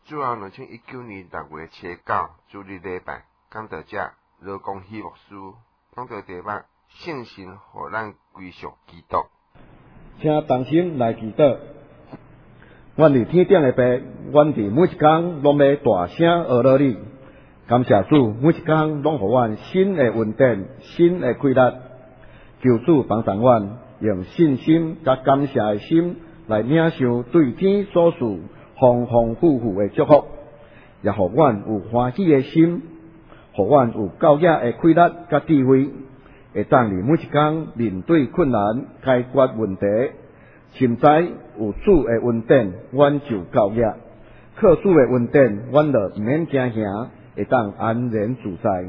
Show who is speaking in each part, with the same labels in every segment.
Speaker 1: 主后2019年6月初9主日礼拜，讲到这罗公希牧师讲到题目圣神互咱归属基督。
Speaker 2: 请同心来祈祷。阮伫天顶的爸，阮伫每一天拢要大声学乐你。感谢主，每一天拢互阮新的稳定、新的快乐。求主帮助阮，用信心甲感谢的心来领受对天所赐丰丰富富的祝福，也互阮有欢喜的心，互阮有够野的快乐甲智慧，会当伫每一天面对困难、解决问题。现在有主的恩典，阮就够野；靠主的恩典，阮就毋免惊吓，会当安然自在。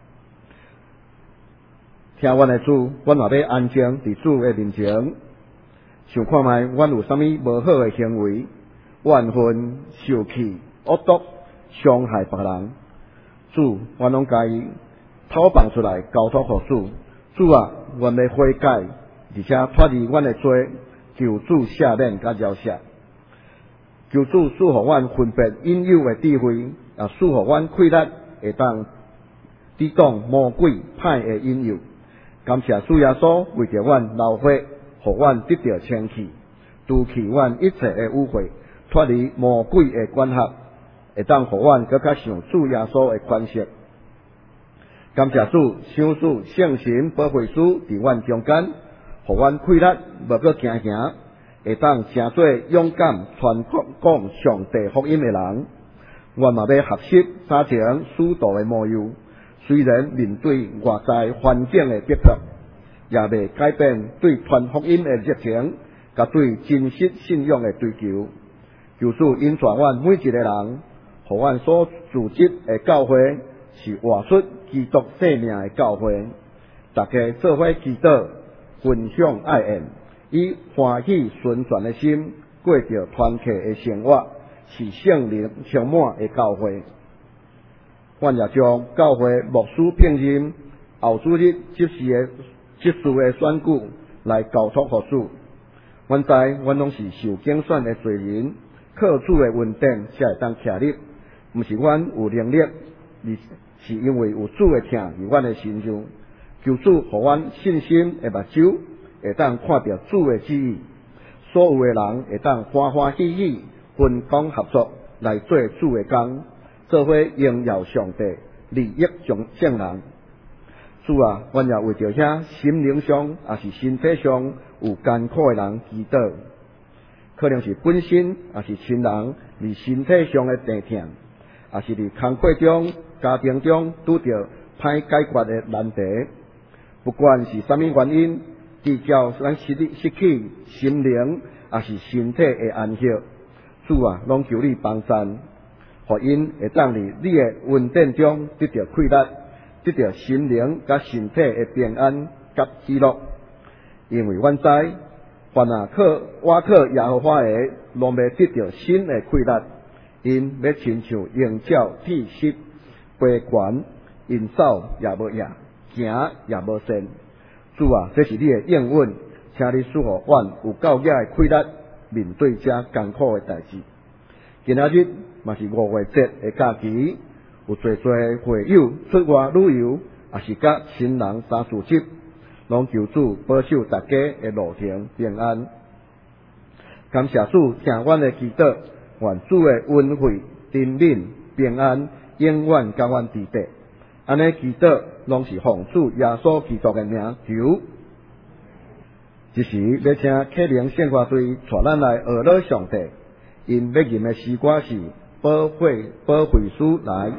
Speaker 2: 听阮的主，阮也要安静伫主的面前，想看卖阮有啥物无好的行为，怨恨、受气、恶毒、伤害别人。主，阮拢甲伊讨放出来，交托互主。主啊，阮要悔改，而且脱离阮的罪。求主赦免甲饶赦，求主赐予阮分别引诱的智慧，也赐予阮快乐，会当抵挡魔鬼歹的引诱。感谢主耶稣为着阮流血，互阮得到清气，除去阮一切的污秽，脱离魔鬼的管辖，会当互阮更较像主耶稣的款式。感谢主，赏赐圣神保惠师伫阮中间。互阮快乐，无搁惊吓，会当成做勇敢传讲上帝福音的人。阮嘛要学习早前使徒的模样，虽然面对外在环境的逼迫，也未改变对传福音的热情，甲对真实信仰的追求。求主引带阮每一个人，互阮所组织的教会是活出基督生命的教会。大家做伙祈祷。分享爱恩，以欢喜顺传的心过着团契的生活，是圣灵充满的教会。阮也将教会牧师聘任后主日执事的选举来交托互主。阮知阮拢是受拣选的罪人，靠主的恩典才会当徛立，毋是阮有能力，而是因为有主的疼伫阮的心上。求主互阮信心的目睭，会当看到主的旨意。所有的人会当欢欢喜喜分工合作来做主的工，做伙荣耀上帝，利益众人。主啊，阮也为着遐心灵上也是身体上有艰苦的人祈祷，可能是本身也是亲人伫身体上的病痛，也是伫工作中、家庭中拄着歹解决的难题。不管是啥物原因，至少咱失去心灵，也是身体的安息。主啊，拢求你帮助，互因会当伫你的恩典中得到快乐，得到心灵甲身体的平安甲喜乐。因为阮知，凡倚靠耶和华的，拢要得到新的快乐。因要亲像鹰鸟展翅飞悬，因走也无厌。行也无善。主啊，这是你的应允，请你赐予阮有够野的快乐，面对这艰苦的代志。今仔日嘛是5月节的假期，有侪会友出外旅游，也是甲亲人相聚集，拢求主保守大家的路程平安。感谢主听阮的祈祷，愿主的恩惠、怜悯、平安永远甲阮伫地。安尼祈祷拢是奉主耶稣基督的名求。这时要请客灵圣歌队带咱来学乐上帝，因要吟的诗歌是保惠师来。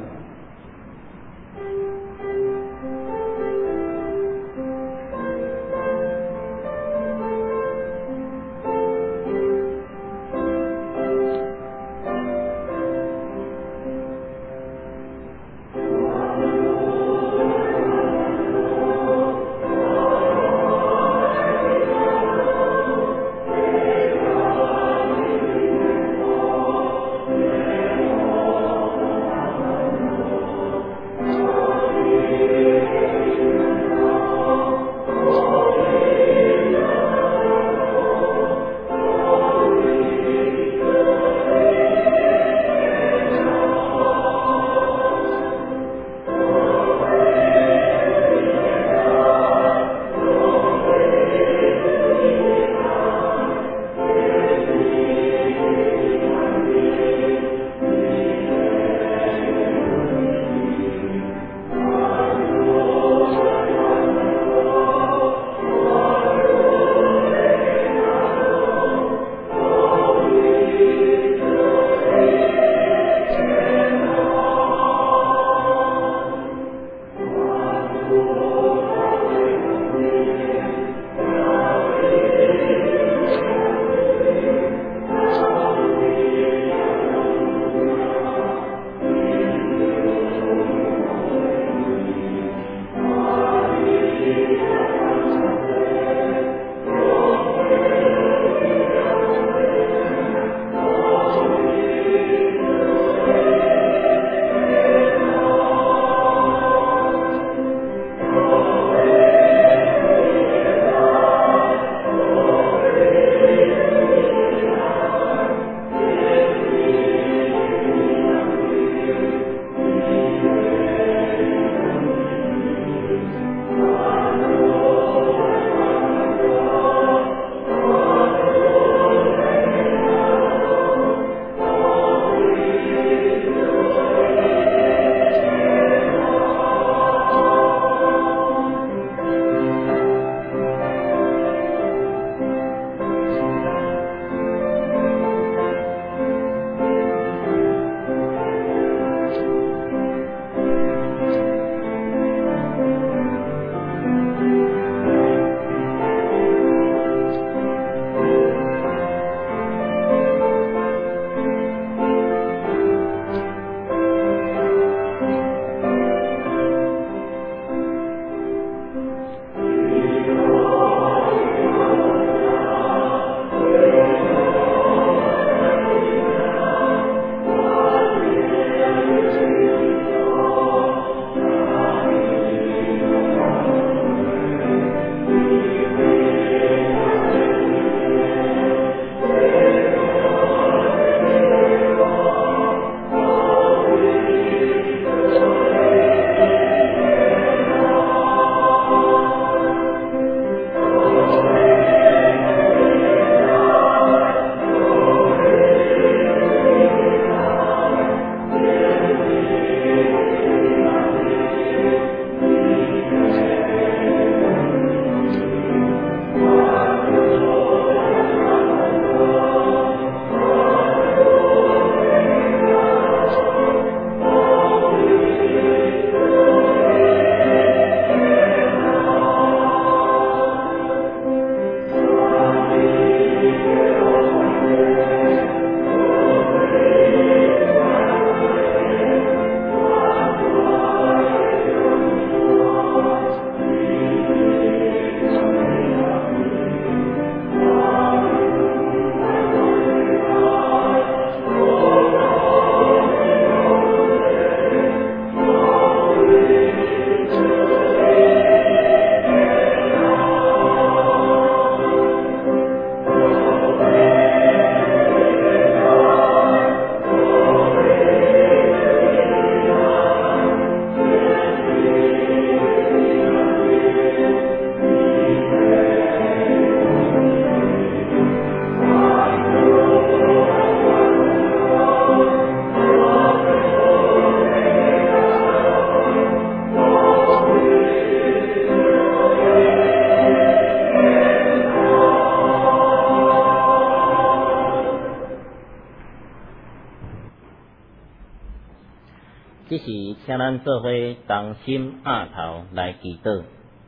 Speaker 3: 这时，请咱做伙同心压头来祈祷。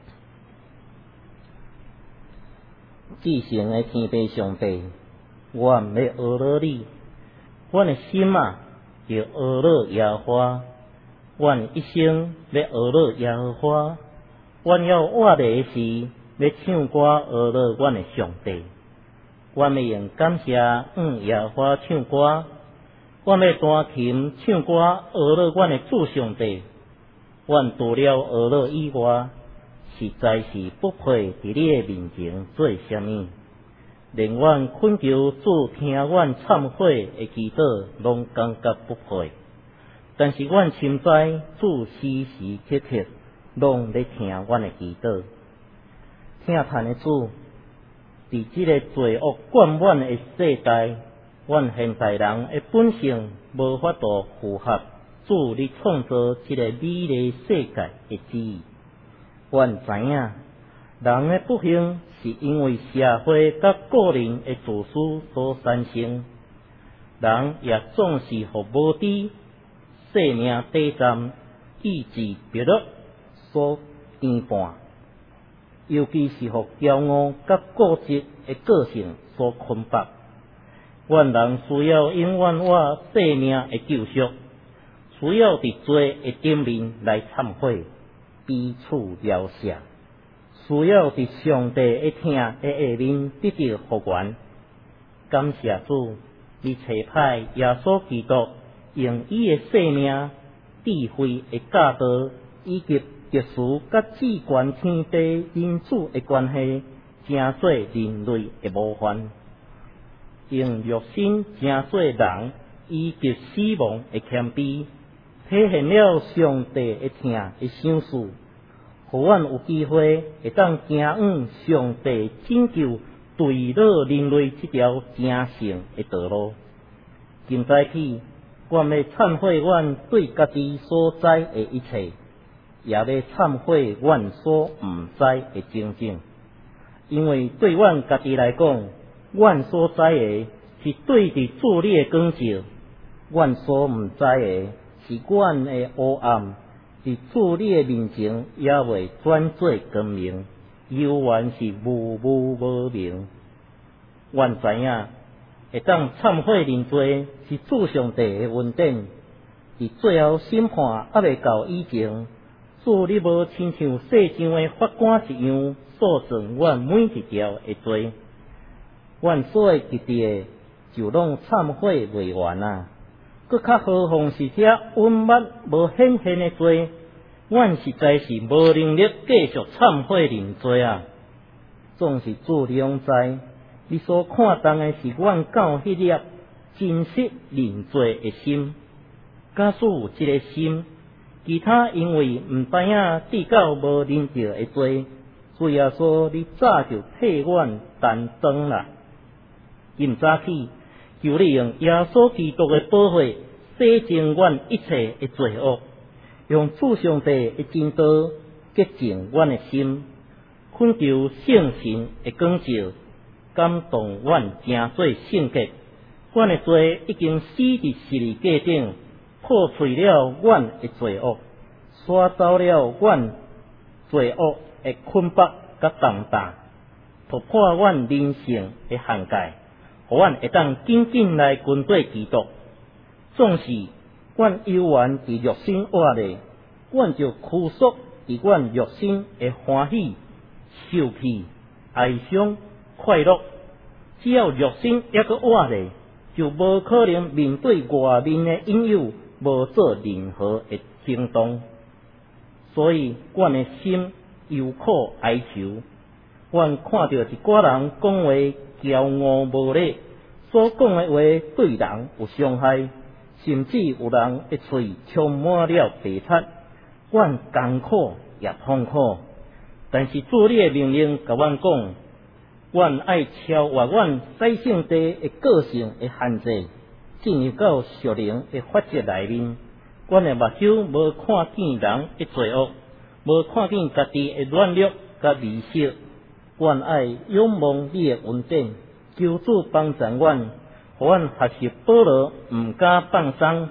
Speaker 3: 至诚的天父上帝，阮要学了你，阮的心就学了耶和华，阮一生要学了耶和华，阮要活的时要唱歌学了阮的上帝，阮要用感谢耶和华唱歌，阮要弹琴唱歌学了阮的主上帝，阮除了学了以外，实在是不配伫你的面前做什么，连阮恳求主听阮忏悔的祈祷，拢感觉不配。但是阮深知主时时刻刻拢咧听阮的祈祷。听叹的主，伫即个罪恶灌满的世代，阮现代人的本性无法度符合主你创造即个美丽世界的旨意。阮知影，人的不幸是因为社会甲个人的自私所产生，人也总是互无知、生命短暂、意志薄弱所牵绊，尤其是互骄傲甲固执的个性所捆绑。阮人需要永远活生命的救赎，需要伫罪的顶面来忏悔，彼此了赦，需要伫上帝的听的下面得到复原。感谢主，你差派耶稣基督用伊的生命、智慧的教导，以及特殊甲至关天地人主的关系，成做人类的模范，用肉身成做人以及死亡的谦卑，体现了上帝的听的想事，互阮有机会会当行往上帝拯救对了人类这条正圣的道路。今早起，阮要忏悔阮对家己所知的一切，也要忏悔阮所毋知的种种。因为对阮家己来讲，阮所知的是对伫主你的光照，阮所毋知的是阮的黑暗，伫主你的面前也未转做光明，犹原是雾雾无明。阮知影，会当忏悔认罪是主上帝的恩典。伫最后审判还未到以前，主你无亲像世上的法官一样，诉讼阮每一条的罪。阮所会记得的，就拢忏悔未完啊！搁较何况是遮隐密无显现的罪，阮实在是无能力继续忏悔认罪啊！总是主你拢知，你所看重的是阮到迄粒真实认罪的心。假使有这个心，其他因为毋知影至到无认着的罪，主耶稣你早就替阮担当啦。今早起，求你用耶稣基督的宝血洗净阮一切的罪恶，用主上帝的真道洁净阮的心，恳求圣神的光照，感动阮成做圣洁。阮的罪已经死伫十字架顶，破除了阮的罪恶，刷走了阮罪恶的捆绑甲重担，突破阮人性的限界，互阮会当紧紧来跟对基督。总是阮犹原伫肉身活咧，阮就屈缩伫阮肉身的欢喜、受气、哀伤、快乐。只要肉身还阁活咧，就无可能面对外面的引诱，无做任何的行动。所以，阮的心忧苦哀求。阮看到一寡人讲话骄傲无礼，所讲的话对人有伤害，甚至有人的嘴充满了白贼。阮艰苦也痛苦，但是主你的命令甲阮讲，阮爱超越阮在性地的个性的限制，进入到属灵的法则内面。阮的目睭无看见人的罪恶，无看见家己的软弱甲迷失。阮爱仰望你的恩典，求主帮助阮，互阮学习保罗，毋敢放松，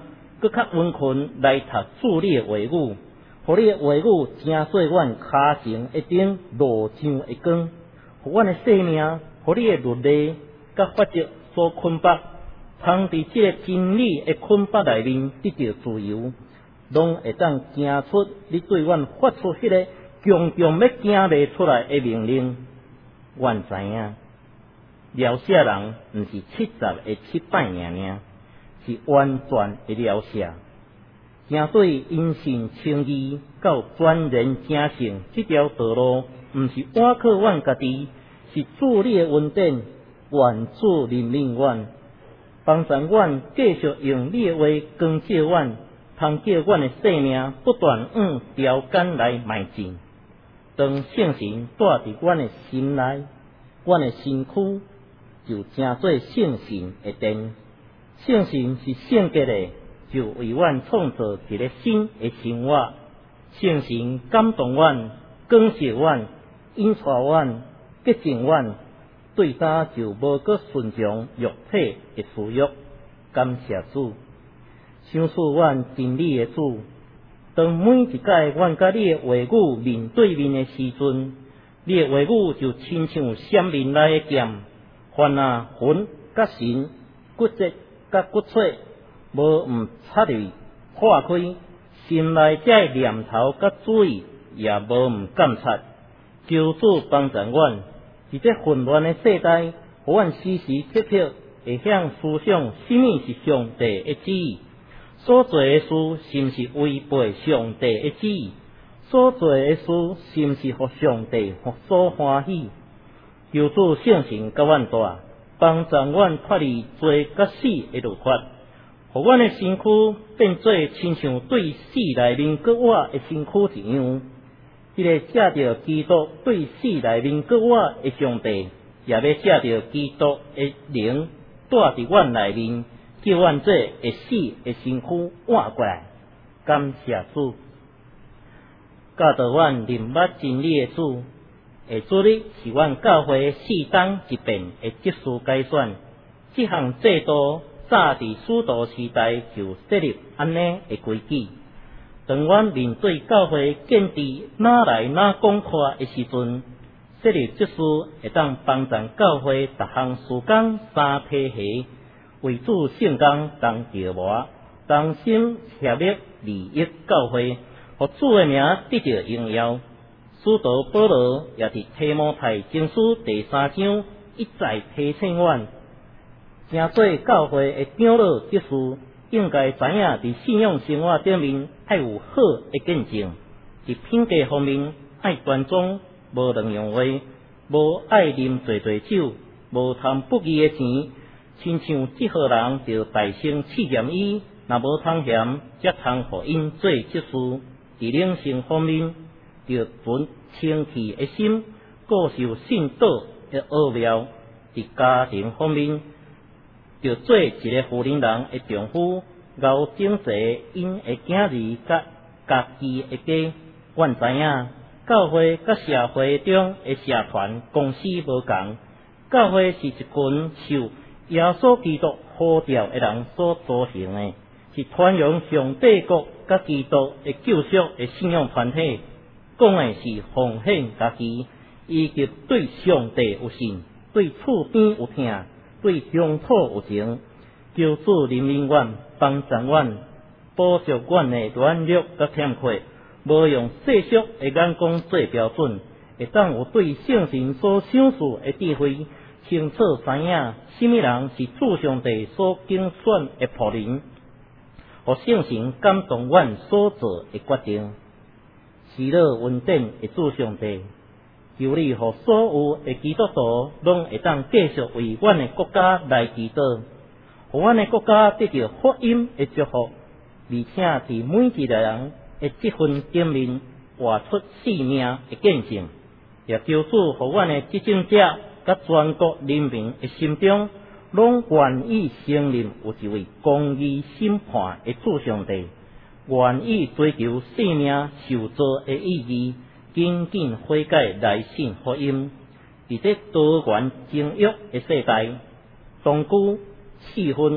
Speaker 3: 搁较温困来读主你的话语，互你的话语正做阮骹前一顶路上的光，互阮的生命，互你的律例甲法则所捆绑，通伫这个真理的捆绑内面得到自由，拢会当行出你对阮发出迄个强强要行袂出来的命令。阮知影，了解人毋是70个7摆尔，是完全的了解。行对因信称义到全然正圣这条道路，毋是单靠阮家己，是主你的恩典，愿主怜悯阮，帮助阮继续用你的话光照阮，通叫阮的生命不断往条件来迈进。当圣神住伫阮的心内，阮的身躯就成做圣神的殿。圣神是圣洁的，就为阮创造一个新的生活。圣神感动阮，光照阮，引带阮，洁净阮，对他就无搁顺从肉体的私欲。感谢主，赏赐阮真理的主。当每一摆阮甲你的话语面对面的时阵，你的话语就亲像闪面内的剑，凡魂甲神、骨质甲骨髓，无插入破开，心内这念头甲主意也无监察。求主帮助阮，伫这混乱的世代，互阮时时刻刻会向思想什么是上帝的旨意。所做的事是毋是违背上帝的旨意？所做的事是毋是互上帝所欢喜？求主圣神甲阮带，帮助阮脱离罪甲死的律法，互阮的身躯变做亲像对死内面搁活的身躯一样。这个借着基督对死内面搁活的上帝，也要借着基督的灵住伫阮内面。叫阮这会死的身躯活过来，感谢主，教导阮明捌真理的主，会主力是阮教会4当一变的即时改选。这项制度早伫使徒时代就设立安尼的规矩。当阮面对教会建制哪来哪讲话的时阵，设立即时会当帮助教会逐项事工3体系。为主圣工同调磨，同心协力利益教会，互主的名得到荣耀。使徒保罗也伫提摩太前书第3章一再提醒阮，正做教会的长老执事，应该知影伫信仰生活顶面要有好的见证，伫品格方面爱端庄，无乱用话，无爱啉醉酒，无贪不义的钱。亲像这号人就大声试验伊，若无通嫌，则通互因做执事。伫灵性方面，就存清气的心，固守信道的奥妙；伫家庭方面，就做一个负责人的丈夫，熬整齐因的囝儿甲家己的家。阮知影，教会甲社会中的社团公司无同，教会是一群受耶稣基督呼召的人所组成的，是传扬上帝国甲基督的救赎的信仰团体。讲的是奉献家己，以及对上帝有信，对厝边有疼，对乡土有情。求主怜悯阮，帮助阮，补足阮的软弱甲欠缺，无用世俗的眼光做标准，会当有对圣神所赏赐的智慧。清楚知影，什么人是主上帝所拣选的仆人，互圣神感动阮所做的决定。喜乐恩典的主上帝，求你互所有的基督徒拢会当继续为阮的国家来祈祷，互阮的国家得到福音的祝福，而且伫每一个人的这份顶面活出生命的见证。也求主互阮的执政者甲全国人民的心中，拢愿意承认有一位公义审判的主上帝，愿意追求生命受造的意义，紧紧悔改来信福音。伫这多元争约的世代，当局气氛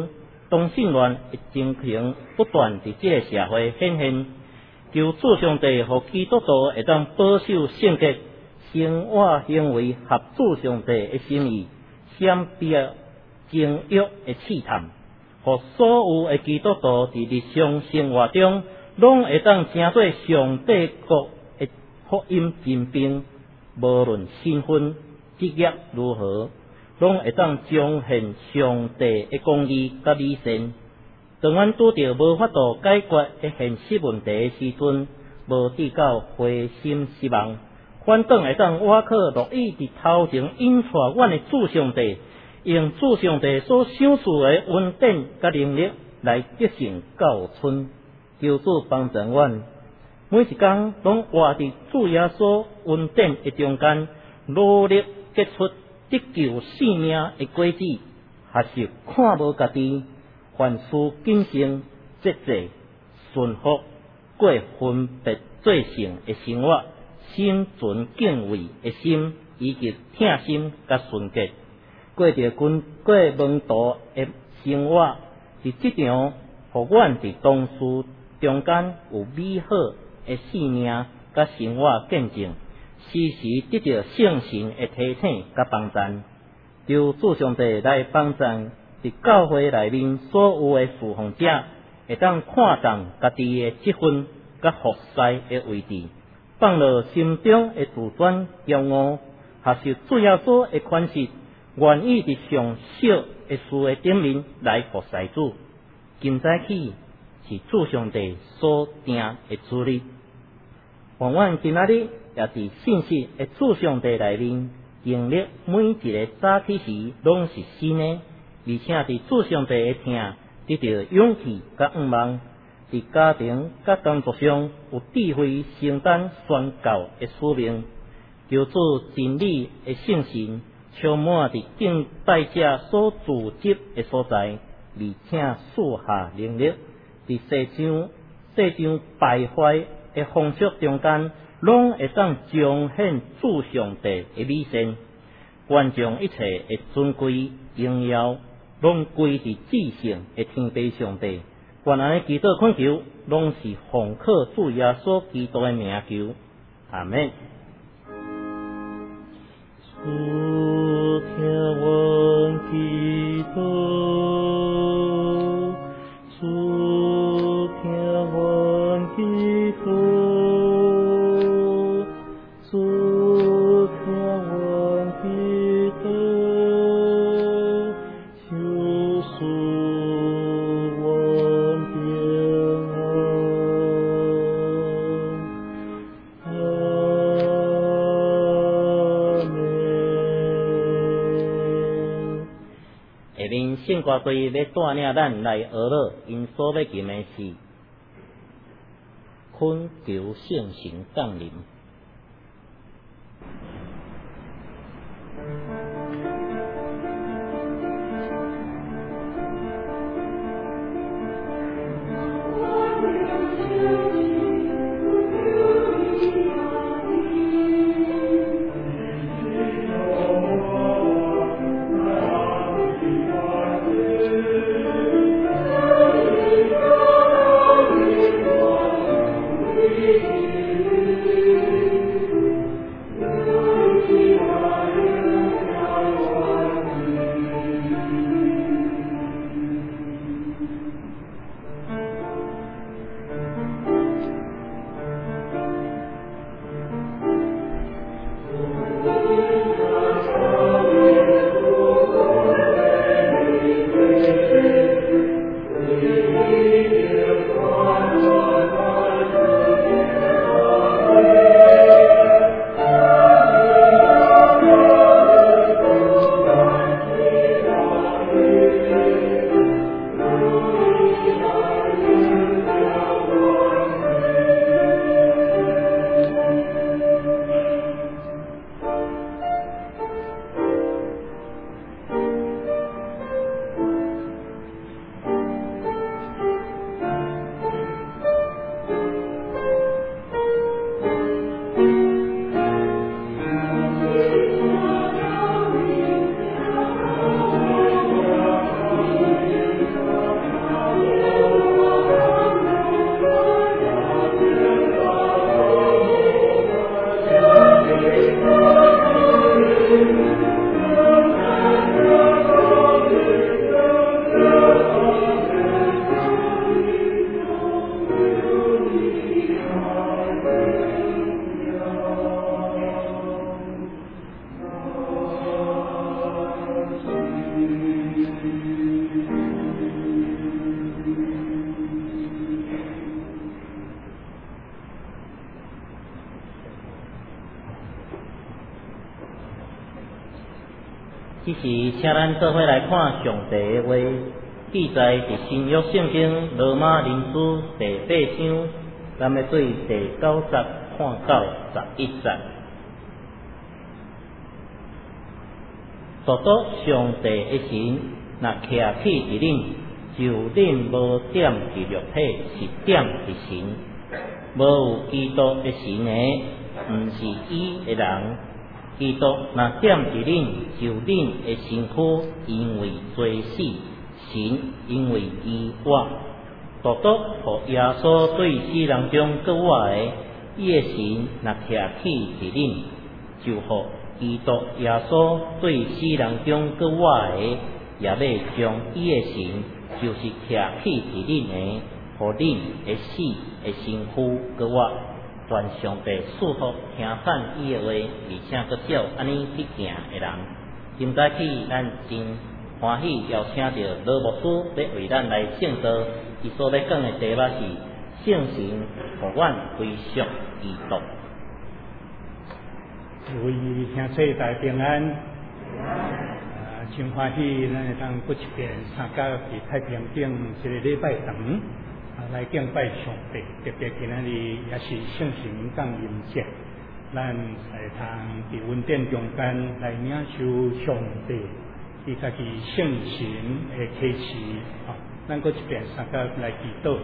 Speaker 3: 同性恋的情形不断伫这个社会显现，求主上帝互基督徒会当保守圣洁，生活行为合主上帝的心意，闪避情欲的试探，互所有的基督徒伫日常生活中，拢会当成做上帝国的福音精兵，无论身份、职业如何，拢会当彰显上帝的公义甲美善。当阮拄着无法度解决的现实问题的时阵，无至到灰心失望，反倒会当我可乐意伫头前引带阮的主上帝，用主上帝所赏赐的恩典甲能力来得胜到春。求主帮助阮，每一天拢活伫主耶稣恩典的中间，努力结出得救性命的果子，学习看无家己，凡事谨慎、节制、顺服，过分别做成的生活，心存敬畏的心，以及疼心甲纯洁，过着过门徒的生活，是这场互阮伫同事中间有美好的性命甲生活见证，时时得到圣神的提醒甲帮助。求主上帝来帮助伫教会内面所有的侍奉者，会当看重家己的积分甲服侍的位置，放落心中的自尊骄傲，学习主耶稣的款式，愿意伫上小的事的顶面来服侍主。今早起是主上帝所定的主日，愿阮今仔日也伫信息的主上帝内面，经历每一个早起时拢是新的，而且伫主上帝的听，得到勇气甲盼望，伫家庭甲工作上有智慧承担宣教的使命，求主真理的圣神充满伫敬拜者所组织的所在，而且赐下能力，伫世上败坏的风俗中间，拢会当彰显主上帝的美善，愿将一切的尊贵荣耀，拢归伫至圣的天父上帝。愿安尼祈祷恳求，拢是奉靠主耶稣基督的名求，阿门。主听阮祈祷，主听阮祈祷，主听阮祈祷，救赎阮平安。下面圣歌队要带领咱来学乐，因所要吟的是恳求圣神降临。
Speaker 4: Thank you.
Speaker 3: 此时，请咱做伙来看上帝的话，记载伫新约圣经罗马人书第8章，咱要对第9节看到11节。独独上帝的神，若徛起伫恁，就恁无点伫肉体，是点伫神。无有基督的神的，毋是伊的人。基督若点伫恁，就恁的身躯因为罪死，神因为伊活。独独互耶稣对死人中搁活的，伊的神若徛起伫恁，就互基督耶稣对死人中搁活的，也要将伊的神，就是徛起伫恁的，互恁会死的身躯搁活。愿上帝赐福听反伊的话，而且搁少安尼去行的人。今早起，咱真欢喜邀请到罗牧师要为咱来圣道，伊所要讲的题目是圣神，互阮归属基督。
Speaker 4: 为兄弟大平安，真欢喜，咱会当搁一遍参加伫太平顶一个礼拜堂。来敬拜上帝，特别今仔日也是圣神降临节，咱会通伫恩典中间来领受上帝伊家己圣神的启示。咱搁一遍参加来祈祷。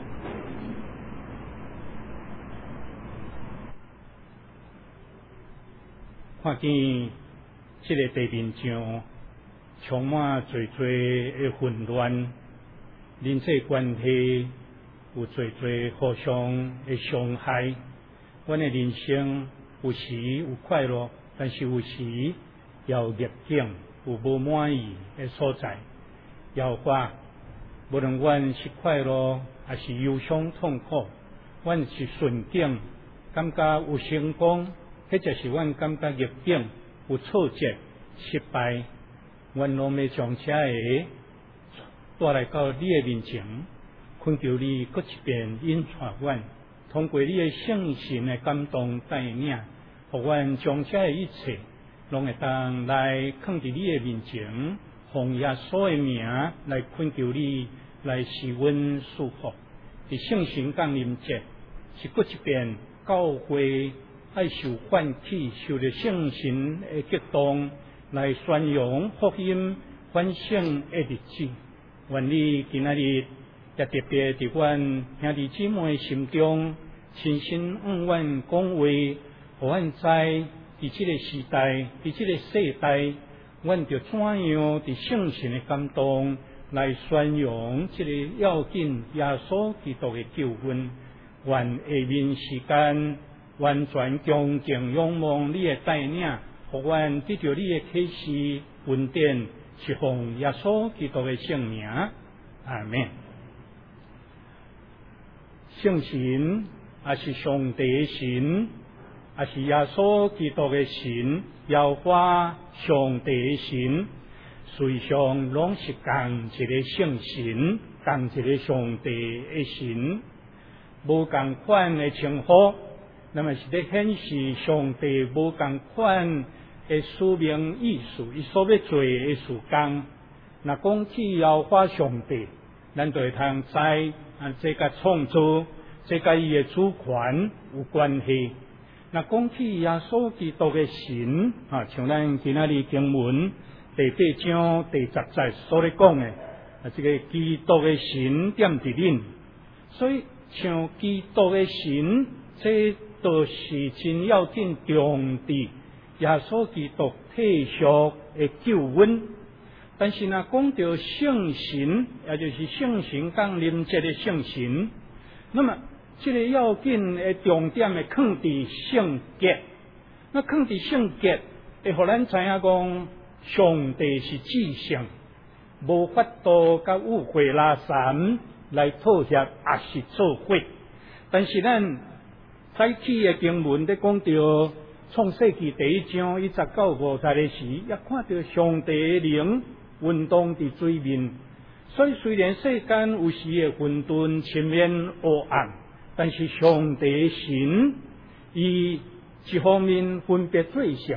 Speaker 4: 看见这个地面上充满侪的混乱，人际关系有侪互相的伤害。阮的人生有时有快乐，但是有时也有逆境，有无满意的所在。摇花，无论阮是快乐还是忧伤痛苦，阮是顺境，感觉有成功，或者是阮感觉逆境有挫折、失败，阮拢要将这个带来到你的面前。恳求你搁一遍引带阮，通过你的圣神的感动带领，互阮将这的一切，拢会当来放伫你的面前，奉耶稣的名来恳求你，来施阮祝福。伫圣神降临节，是搁一遍教会爱受唤起，受着圣神的激动，来宣扬福音、反省的日子。愿你今仔日也特别伫阮兄弟姊妹心中，亲身向阮讲话，互阮知伫即个时代，伫即个世代，阮着怎样伫圣神的感动来宣扬即个要紧耶稣基督的救恩。愿下面时间完全恭敬仰望你的带领，互阮得到你的启示恩典，是奉耶稣基督的圣名，阿们。圣神也是上帝的神，也是耶稣基督的神，耶和华上帝的神，实际上拢是同一个圣神，同一个上帝的神，无同款的称呼，那么是咧显示上帝无同款的使命意思，伊所要做的事工。若讲起耶和华上帝，咱就会通知。这甲创造，这甲伊的主权有关系。那讲起耶稣基督的神，像咱今仔日经文第8章第10节所咧讲的，这个基督的神点伫恁，所以像基督的神，这都是真要紧重伫耶稣基督退赎的救恩。但是若讲到圣神，也就是圣神降临节的圣神，那么这个要紧的重点会放伫圣洁。那放伫圣洁，会互咱知影讲，上帝是至圣，无法度甲误会拉散来妥协，也是做伙。但是咱早起的经文咧讲到创世纪第1章1节到5节的时，也看到上帝的灵运动伫水面，所以虽然世间有时会混沌、前面黑暗，但是上帝的神，伊一方面分别做圣，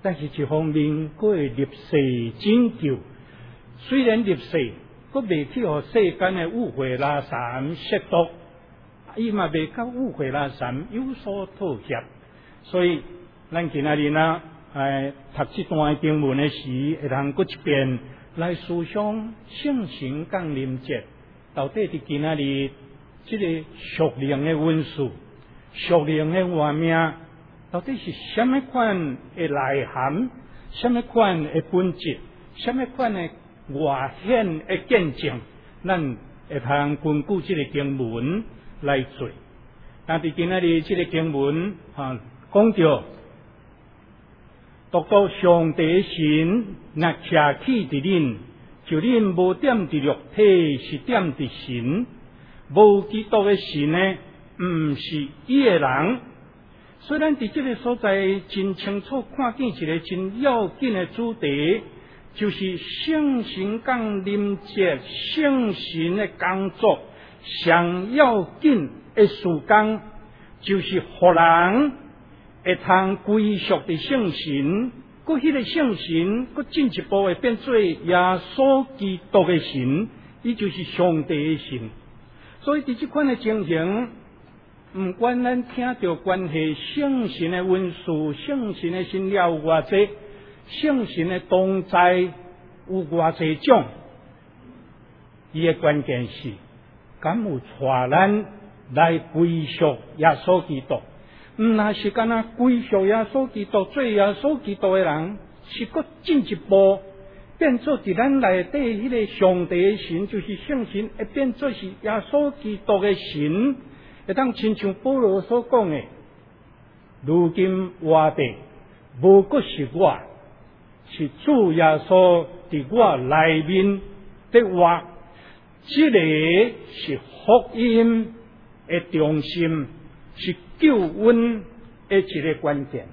Speaker 4: 但是一方面佫会立誓拯救。虽然立誓，佫未去互世间的污秽拉散亵渎，伊嘛未甲污秽拉散有所妥协。所以咱今仔日呢，读这段经文的时，会通佫一遍来思想圣神降临节，到底伫今仔日这个属灵的温数、属灵的画面，到底是什么款的内涵、什么款的本质、什么款的外显的见证，咱会通根据这个经文来做。但伫今仔日这个经文讲到，独到上帝的神，若徛起伫恁，就恁无点伫肉体，是点伫神。无基督的神呢，毋是伊的人。虽然伫这个所在真清楚看见一个真要紧的主题，就是圣神降临节，圣神的工作上要紧的事工，就是互人会通归属伫圣神，佮迄个圣神佮进一步会变做耶稣基督的神，伊就是上帝的神。所以伫这款的情形，毋管咱听到关系圣神的温数、圣神的新了有偌济，圣神的同在有偌济种，伊的关键是敢有带咱来归属耶稣基督。毋那是干那归属耶稣基督、做耶稣基督的人，是佫进一步变做伫咱内底迄个上帝的神，就是圣神，会变做是耶稣基督的神，会当亲像保罗所讲的，如今活的无佫是我，是主耶稣伫我内面的活。这个是福音的中心，是救恩的一个关键。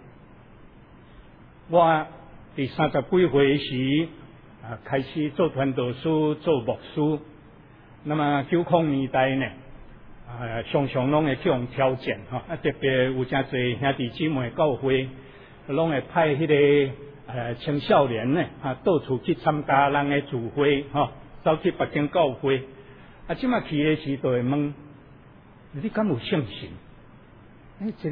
Speaker 4: 我第30几岁时开始做传道师、做牧师。那么90年代呢，常常拢会去用挑战特别有真侪兄弟姊妹教会，拢会派迄个青少年呢到处去参加人的聚会走去北京教会。即马去的时就会问：你敢有圣神？一个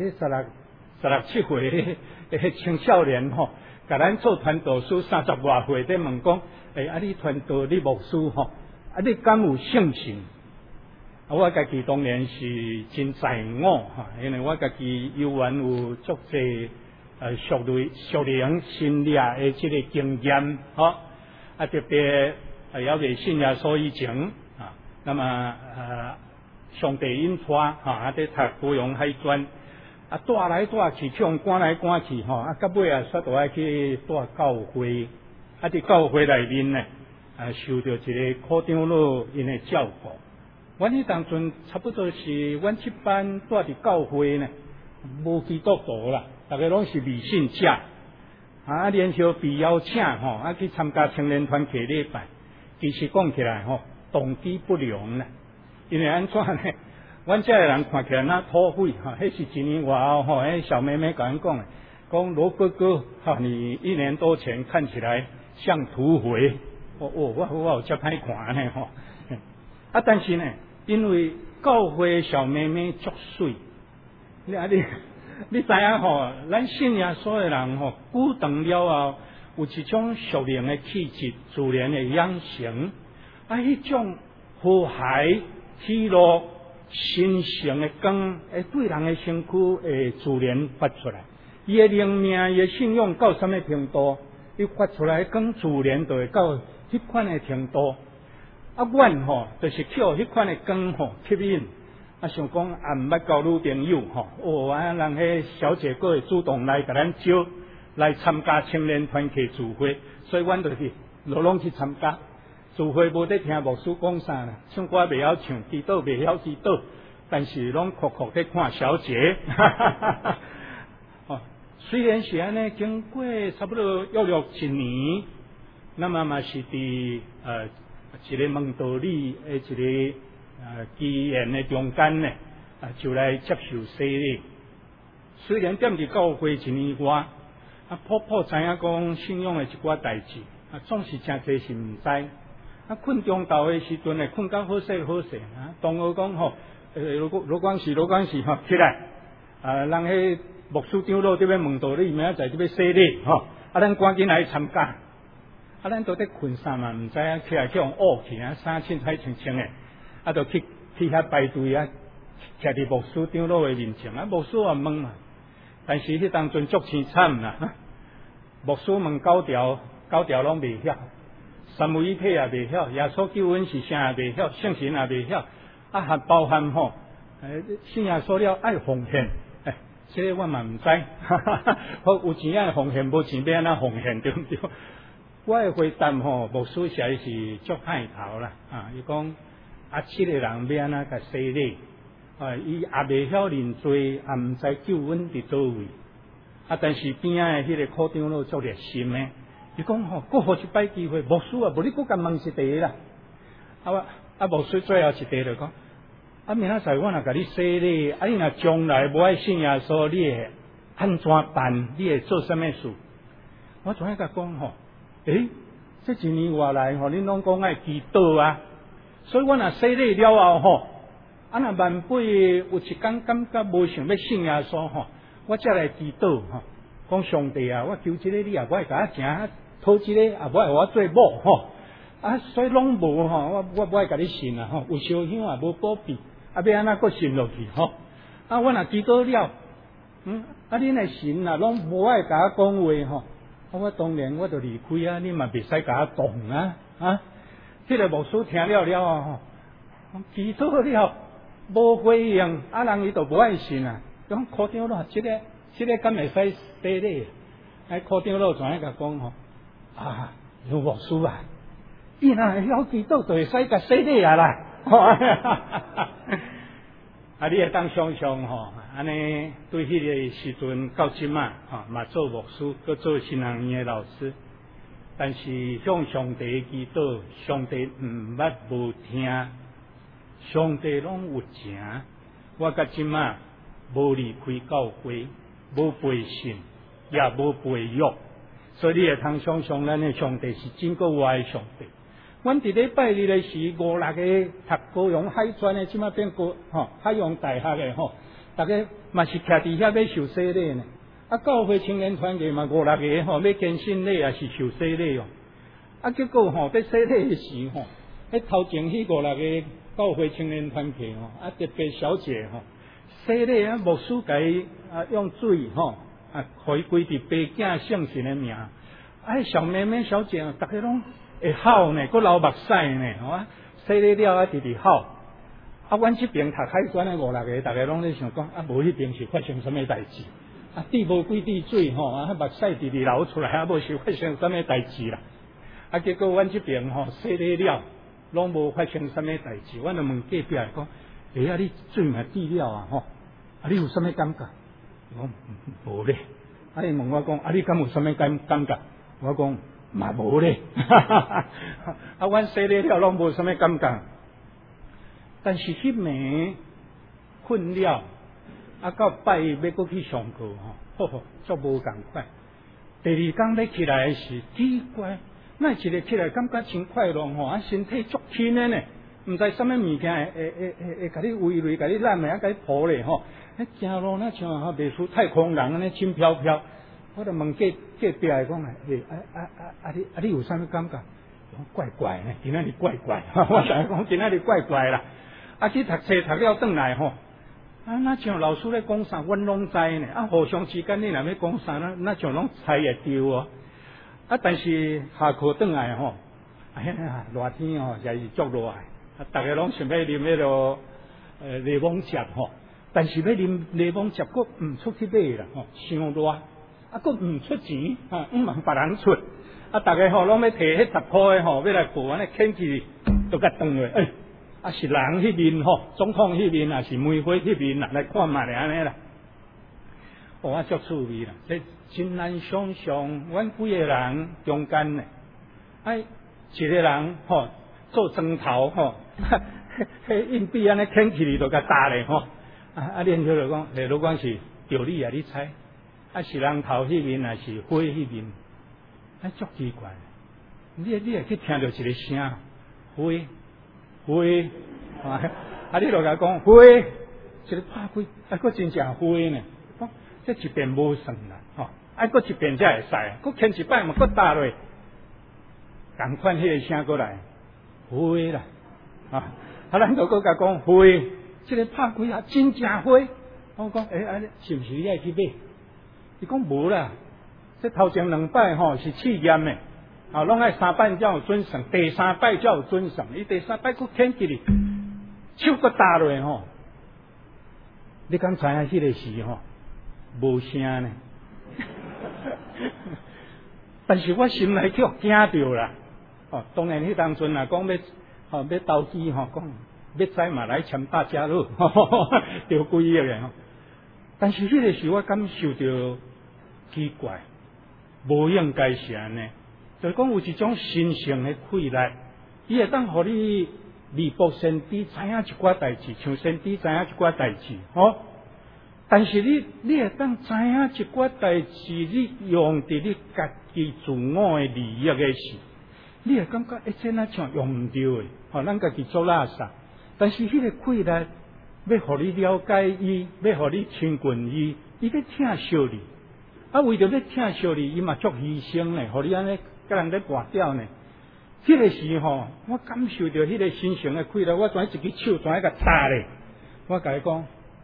Speaker 4: 16、17岁的青少年甲咱做传道师30外岁，在问讲：你传道你牧师你敢有圣神？我家己当然是真在我因为我家己有缘有足济属灵心理的这个经验特别也未信耶稣以前那么上帝引带在读高雄海专带来带去，像赶来赶去到尾煞都爱去带教会伫教会内面呢受到一个科长老因的照顾。阮迄当阵差不多是阮这班带伫教会呢，无基督徒啦，大家拢是未信者然后被邀请去参加青年团契礼拜。其实讲起来动机不良啦，因为安怎呢？阮这个人看起来那土匪迄是1年外后迄小妹妹甲阮讲的，讲罗哥哥你1年多前看起来像土匪。我有遮歹看呢但是呢，因为教会小妹妹足水，你知影咱信耶稣的人久长了后，有一种属灵的气质、自然的养成迄种和谐、喜乐、新生的光，会对人的身躯会自然发出来。伊的灵命、伊的信仰到什么程度，伊发出来光自然就会到迄款的程度。阮就是去互迄款的光吸引。想讲毋捌交女朋友人迄小姐佫会主动来甲咱招来参加青年团契聚会，所以阮就是拢去参加。聚会无得听牧师讲啥啦，唱歌袂晓唱，祈祷袂晓祈祷，但是拢酷酷在看小姐。虽然是安尼，经过差不多约1年，那么嘛是伫一个蒙道里的一个基宴的中间呢，就来接受洗礼。虽然踮伫教会1年外， 普普知影讲信仰的一寡代志，总是真侪是毋知。困中昼的时阵呢，困到好势好势同学讲吼，罗光是吼起来，人迄牧师长老伫要问道理，明仔载伫要洗礼吼，咱赶紧来参加。咱都伫困啥嘛，毋知影起来去用恶去衫穿太清清的，就去遐排队徛伫牧师长老的面前牧师也问嘛，但是迄当阵足凄惨啦，牧师问9条拢袂晓。三位一体也袂晓，耶稣救恩是啥也袂晓，圣神也袂晓，还包含吼，信耶稣了爱奉献，这个我嘛毋知，有钱爱奉献，无钱要安怎奉献对毋对？我的回答吼，牧师实在是足歹头啦，伊讲7个人要安怎甲洗礼，伊也袂晓认罪，也毋知救恩伫倒位，但是边仔的迄个科长老足热心的。伊讲吼，搁互一摆机会，牧师无你搁甲问一题啦。牧师最后一题就讲，明仔载我若甲你洗礼，你若将来无爱信耶稣，你会安怎办？你会做什么事？我怎样甲讲吼？这一年外来吼，恁拢讲爱祈祷啊，所以我若洗礼了后吼，若万辈有一天感觉无想要信耶稣吼，我才来祈祷吼，讲上帝啊，我求这个你也无爱甲我请。讨这个也无爱我做某吼，所以拢无吼，我无爱甲你信啊吼，有烧香也无保庇，要安怎搁信落去吼？我若祈祷了，恁的神拢无爱甲我讲话吼，我当然我就离开啊，你嘛袂使甲我动啊，迄个牧师听了吼，祈祷了无回应，人伊就无爱信啊，讲科长老，这个敢会使洗礼？科长老怎样甲讲吼？有牧师啊，伊若会晓祈祷，就会使甲洗礼啊啦。你会当想象吼，安尼对迄个时阵到即嘛，嘛做牧师，搁做新人院的老师，但是向上帝祈祷，上帝毋捌无听，上帝拢有情。我甲即嘛无离开教会，无背信，也无背约。所以你会通想象，咱的上帝是真够有爱上帝。阮伫咧拜日的时，5、6个读高雄海专的，即马变海洋大学的吼，大家嘛是徛伫遐要受洗礼呢。教会青年团体嘛5、6个吼，要献信礼也是受洗礼哦。结果吼，在洗礼的时吼，头前迄5、6个教会青年团体吼，特别小姐吼，洗礼牧师甲伊用水吼。可以归伫白囝圣神的名，小妹妹小姐，大家拢会好呢，佫流目屎呢，洗礼了直直好。阮这边读海专的5、6个，大家拢咧想讲，无迄边是发生什么代志？滴无几滴水吼，目屎直直流出来，无是发生什么代志啦？结果阮这边洗礼了，拢无发生什么代志。阮就问隔壁讲，你水嘛滴了吼，你有什么感觉？我无咧，伊问我讲，你敢有啥物感觉？我讲嘛无咧，阮洗礼了拢无啥物感觉。但是迄暝困了，到拜要搁去上课吼，足无共款。第2天要起来时，奇怪，那一个起来感觉真快乐吼，身体足轻的呢，毋知啥物物件会甲你围累，甲你揽的，甲你抱咧吼。走路那像袂输太空人安尼轻飘飘，我就问隔壁来讲你有啥物感觉？怪怪呢，今仔日怪怪，我想讲今仔日怪怪啦。去读册读了转来吼，那像老师咧讲啥，阮拢知呢。互相之间你若要讲啥，那像拢猜会着哦。但是下课转来吼，热天吼也是足热的，大家拢想要啉迄落柠檬汁吼。但是要啉柠檬汁，佫毋出去买啦，伤热，佫毋出钱，毋茫别人出，大家拢要摕迄10块的要来付，安尼捡起就甲断落，是人迄面总统迄面啊，是梅花迄面啊，来看嘛咧安尼啦。我足趣味啦，这真难想象，阮几个人中间呢，一个人做砖头迄硬币安尼捡起就甲打咧连续就讲，如果是着你啊，你猜， 是人头迄面，还是花迄面，足奇怪。你会去听到一个声，花，你就甲讲花，一个拍开，佫真正花呢。这一遍无算啦，佫一遍才会使，佫牵一摆嘛，佫打落，共款迄个声过来，花啦，咱就佫甲讲花，这个拍开啊，真正花。我讲是毋是你爱去买？伊讲无啦，这头前2摆是试验的，拢爱3摆才有准算，第3摆才有准算，伊第3摆佫牵起哩，手佫打落你敢知影迄个时无声呢？但是我心内却惊着啦。当然迄当阵啊，讲要投机讲要知嘛来签大家乐，着几亿个但是迄个时我感受到奇怪，无应该是安尼，就是讲有一种神圣的气力，伊会当互你弥补先知知影一寡代志，像先知知影一寡代志，但是你会当知影一寡代志，你用伫你家己自我的利益的事，你会感觉这哪像用唔着的，咱家己做垃圾。但是迄个气力要互你了解伊，要互你亲近伊，伊要疼惜你，为着要疼惜你，伊嘛足牺牲呢，互你安尼甲人咧跋掉呢。迄个时我感受到迄个神圣的气力，我全一只手全甲搭咧，我甲伊讲。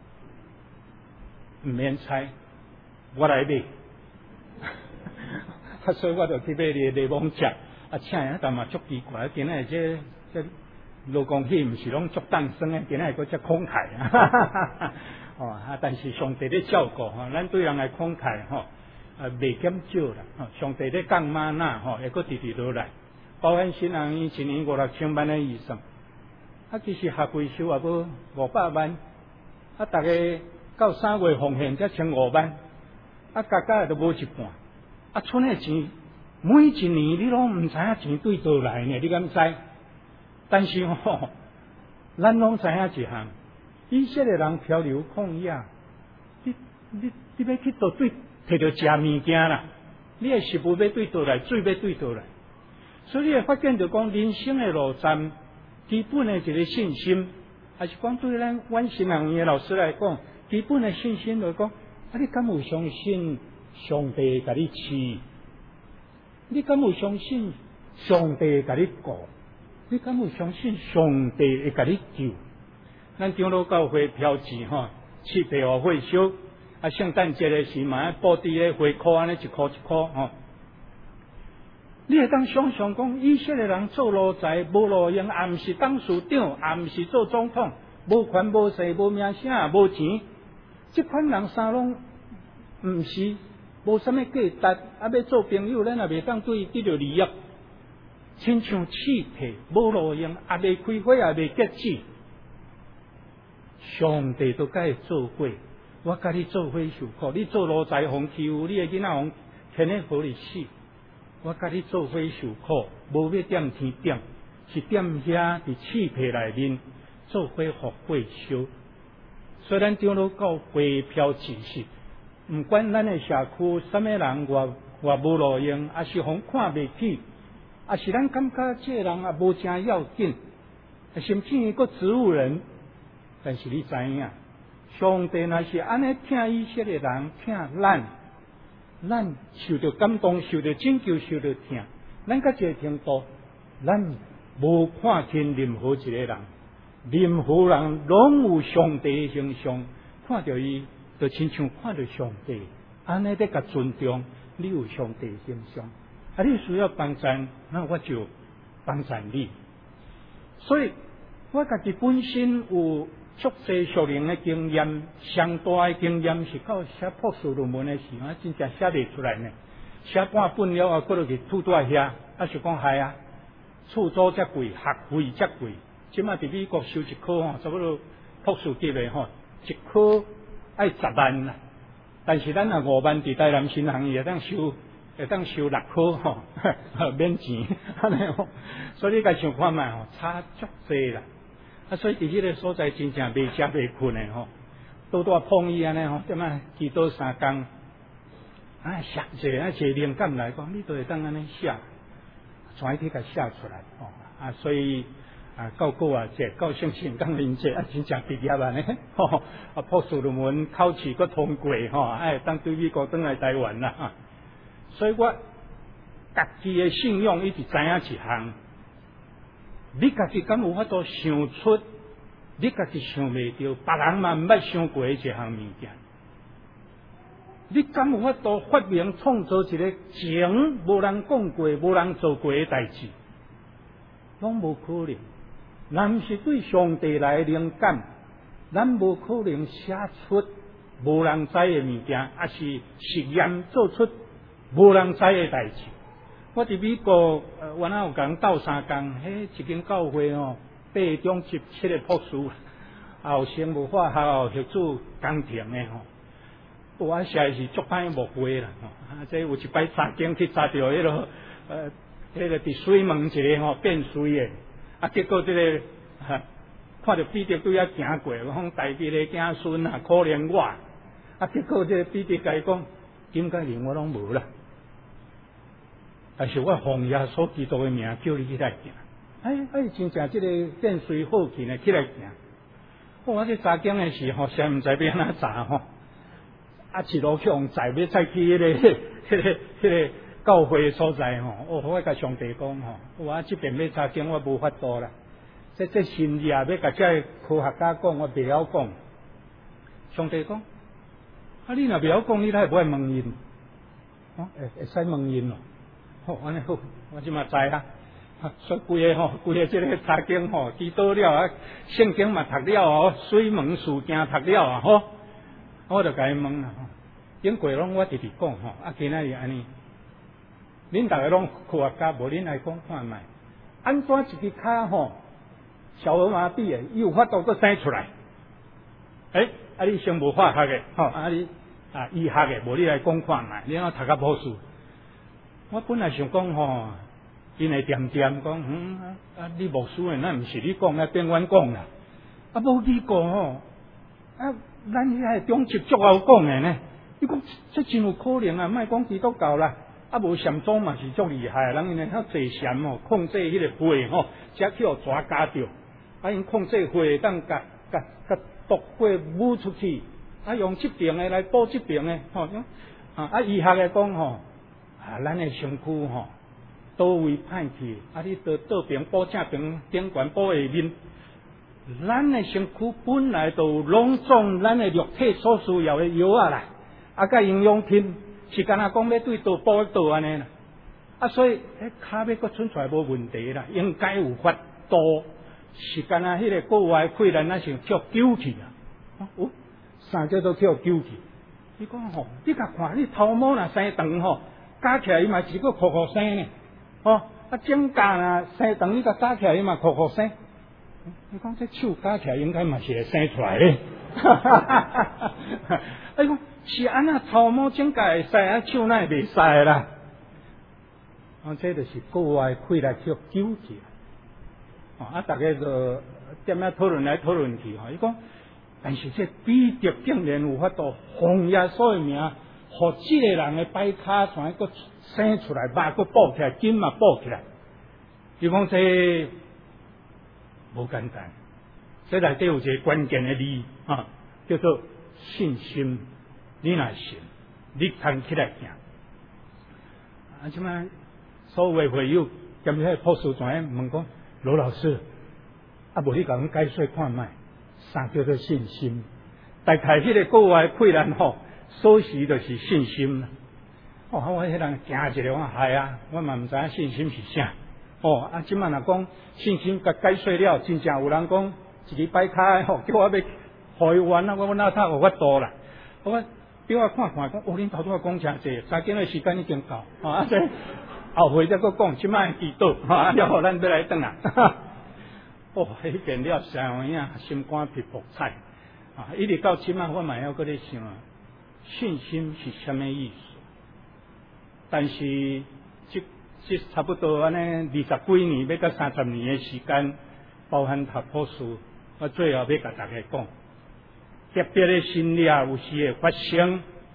Speaker 4: 唔免猜，我来买。所以我就去买柠檬汁，请人但嘛足奇怪，今仔这罗公戏毋是拢足当生诶，今仔个只慷慨但是上帝咧照顾咱对人诶慷慨未减少啦，上帝咧降玛纳会佫直直落来，包含新人伊1年5,000-6,000万诶预算，其实学费收也无500万，大家。到3月奉献才1500万，加加都无一半，剩诶钱每一年你拢毋知影钱对倒来呢，你敢知？但是咱拢知影一项，以色列人漂流旷野，你要去倒对摕到食物件啦，你诶食物要对倒来，水要对倒来，所以你会发现就讲人生诶路站，基本诶一个信心，还是讲对阮新人诶老师来讲。基本的信心来讲，你敢有相信上帝甲你饲？你敢有相信上帝甲你顾？你敢有相信上帝会甲你救？咱长老教会标志7倍会烧，圣诞节的时嘛，布置咧花箍安尼1箍1箍你会当想象讲，以色列人做奴才无路用，也毋是当市长，也毋是做总统，无权无势，无名声，无钱。这款人啥拢毋是，无啥物价值，要做朋友，咱也袂当对伊得到利益，亲像气体，无路用，也袂开火，也袂结籽。上帝都甲伊做伙，我甲你做伙受苦，你做奴才互欺负，你的囡仔互天天互你死，我甲你做伙受苦，无要踮天点，是踮遐伫气体内面做伙互火烧。虽然长老教会标志是，毋管咱的社区什么人外无路用，也是互看袂起，也是咱感觉这个人也无正要紧，甚至于个植物人，但是你知影，上帝若是安尼疼以色列人，疼咱受到感动，受到拯救，受到疼，咱到这个程度，咱无看轻任何一个人。任何人拢有上帝的形象，看到伊就亲像看到上帝，安尼得甲尊重。你有上帝的形象，你需要帮衬，那我就帮衬你。所以我家己本身有足济属灵的经验，上大的经验是到写博士论文的时候，真正写袂出来呢。写半本了啊，搁落去吐在遐，是讲系啊，厝租遮贵，学费遮贵。即马伫美国收一科差不多博士级的一科爱10万啦。但是咱5万伫台南新行业会当收6科免钱安尼所以你家想看卖差足济啦。所以伫迄个所在真正袂食袂困的多碰伊安尼点啊祈祷3工， 写一个灵感来讲，你都会当安尼写，全体甲写出来所以到过到圣贤讲灵节真正毕业呢博士论文考试阁通过当对美国转来台湾啦所以我家己的信仰一直知影一项，你家己敢有法度想出？你家己想袂到，别人嘛毋捌想过一项物件。你敢有法度发明创造一个前无人讲过、无人做过的代志？拢无可能。咱毋是对上帝来的灵感，咱无可能写出无人知的物件，也是实验做出无人知的代志。我伫美国，原来有共斗3工，一间教会8中17个博士，后生无法校学主工程的我实在是足歹误会啦这有一摆查经去查到迄个伫水门一个变水的，结果这个看到彼得对遐行过，我讲大笔的子孙可怜我，结果这个彼得甲伊讲，应该连我拢无啦。但是我奉耶稣基督的名叫你起来行，真正这个变水好去呢，起来行。我这查经的时先毋知要安怎查一路去往载要再去迄个教会的所在我甲上帝讲我这边要查经我无法度啦，这新业要甲这科学家讲我袂晓讲。上帝讲你若袂晓讲，你哪会问因会使问因安尼好，我即嘛知啦。所以规个这个查经知道了圣经嘛读了水门事件读了我就甲伊问经过拢我直直讲今仔日安尼，恁大家拢科学家，无恁来讲看卖，安怎一只骹小儿麻痹的，伊有法度佫生出来？你先无化学的你医学的，无你来讲看卖，你读甲博士。我本来想讲因会点点讲你牧师的，那毋是你讲，那变阮讲啦。无你讲咱遐中级足好讲的呢。你讲这真有可能莫讲基督教啦，无禅宗嘛是足厉害，人因为较济禅控制迄个火才去互抓家着，因控制火当甲毒火舞出去，用这边的来补这边的医学的讲咱的身躯倒位歹去，你倒边补正边，顶悬补下面。咱的身躯本来就有拢总咱的肉体所需要的药啦，甲营养品是干那讲要对倒补倒安尼啦，所以骹要佫伸出来无问题啦，应该有法度。是干那迄个国外溃烂，咱想叫揪去啦，啥叫做叫揪去？你讲你甲看，你头毛若生长加起来伊嘛是个酷酷生呢，指甲若生长，你甲加起来伊嘛酷酷生。你讲这手加起来应该嘛是会生出来的。你讲是安那头毛指甲会使，手哪会袂使啦？这就是国外溃烂叫揪去。大家就点样讨论来讨论去伊讲，但是这彼得竟然有法度奉耶稣的名，互这个人的摆骹全个生出来，肉个补起来，筋嘛补起来。伊讲这无简单，这内底有一个关键的字叫做信心。你若信，你通起来行。即摆所有的会友兼迄个博士全问讲。罗老师，无你甲阮解说看卖，啥叫做信心？大概迄个国外溃烂所需就是信心啦。我迄人惊一个，我我嘛毋知影信心是啥。即摆若讲信心甲解说了，真正有人讲一个摆骹叫我要互伊完我哪有法度啦？我叫我看讲，恁头拄讲诚济，查经的时间已经到这。后悔再佫讲，即摆祈祷了后咱要来转啊！迄边了啥样心肝皮薄菜一直到即摆我嘛还佫咧想信心是什么意思？但是这差不多安尼20几年要到30年的时间，包含读博士，我最后要甲大家讲，特别的新业有时会发生，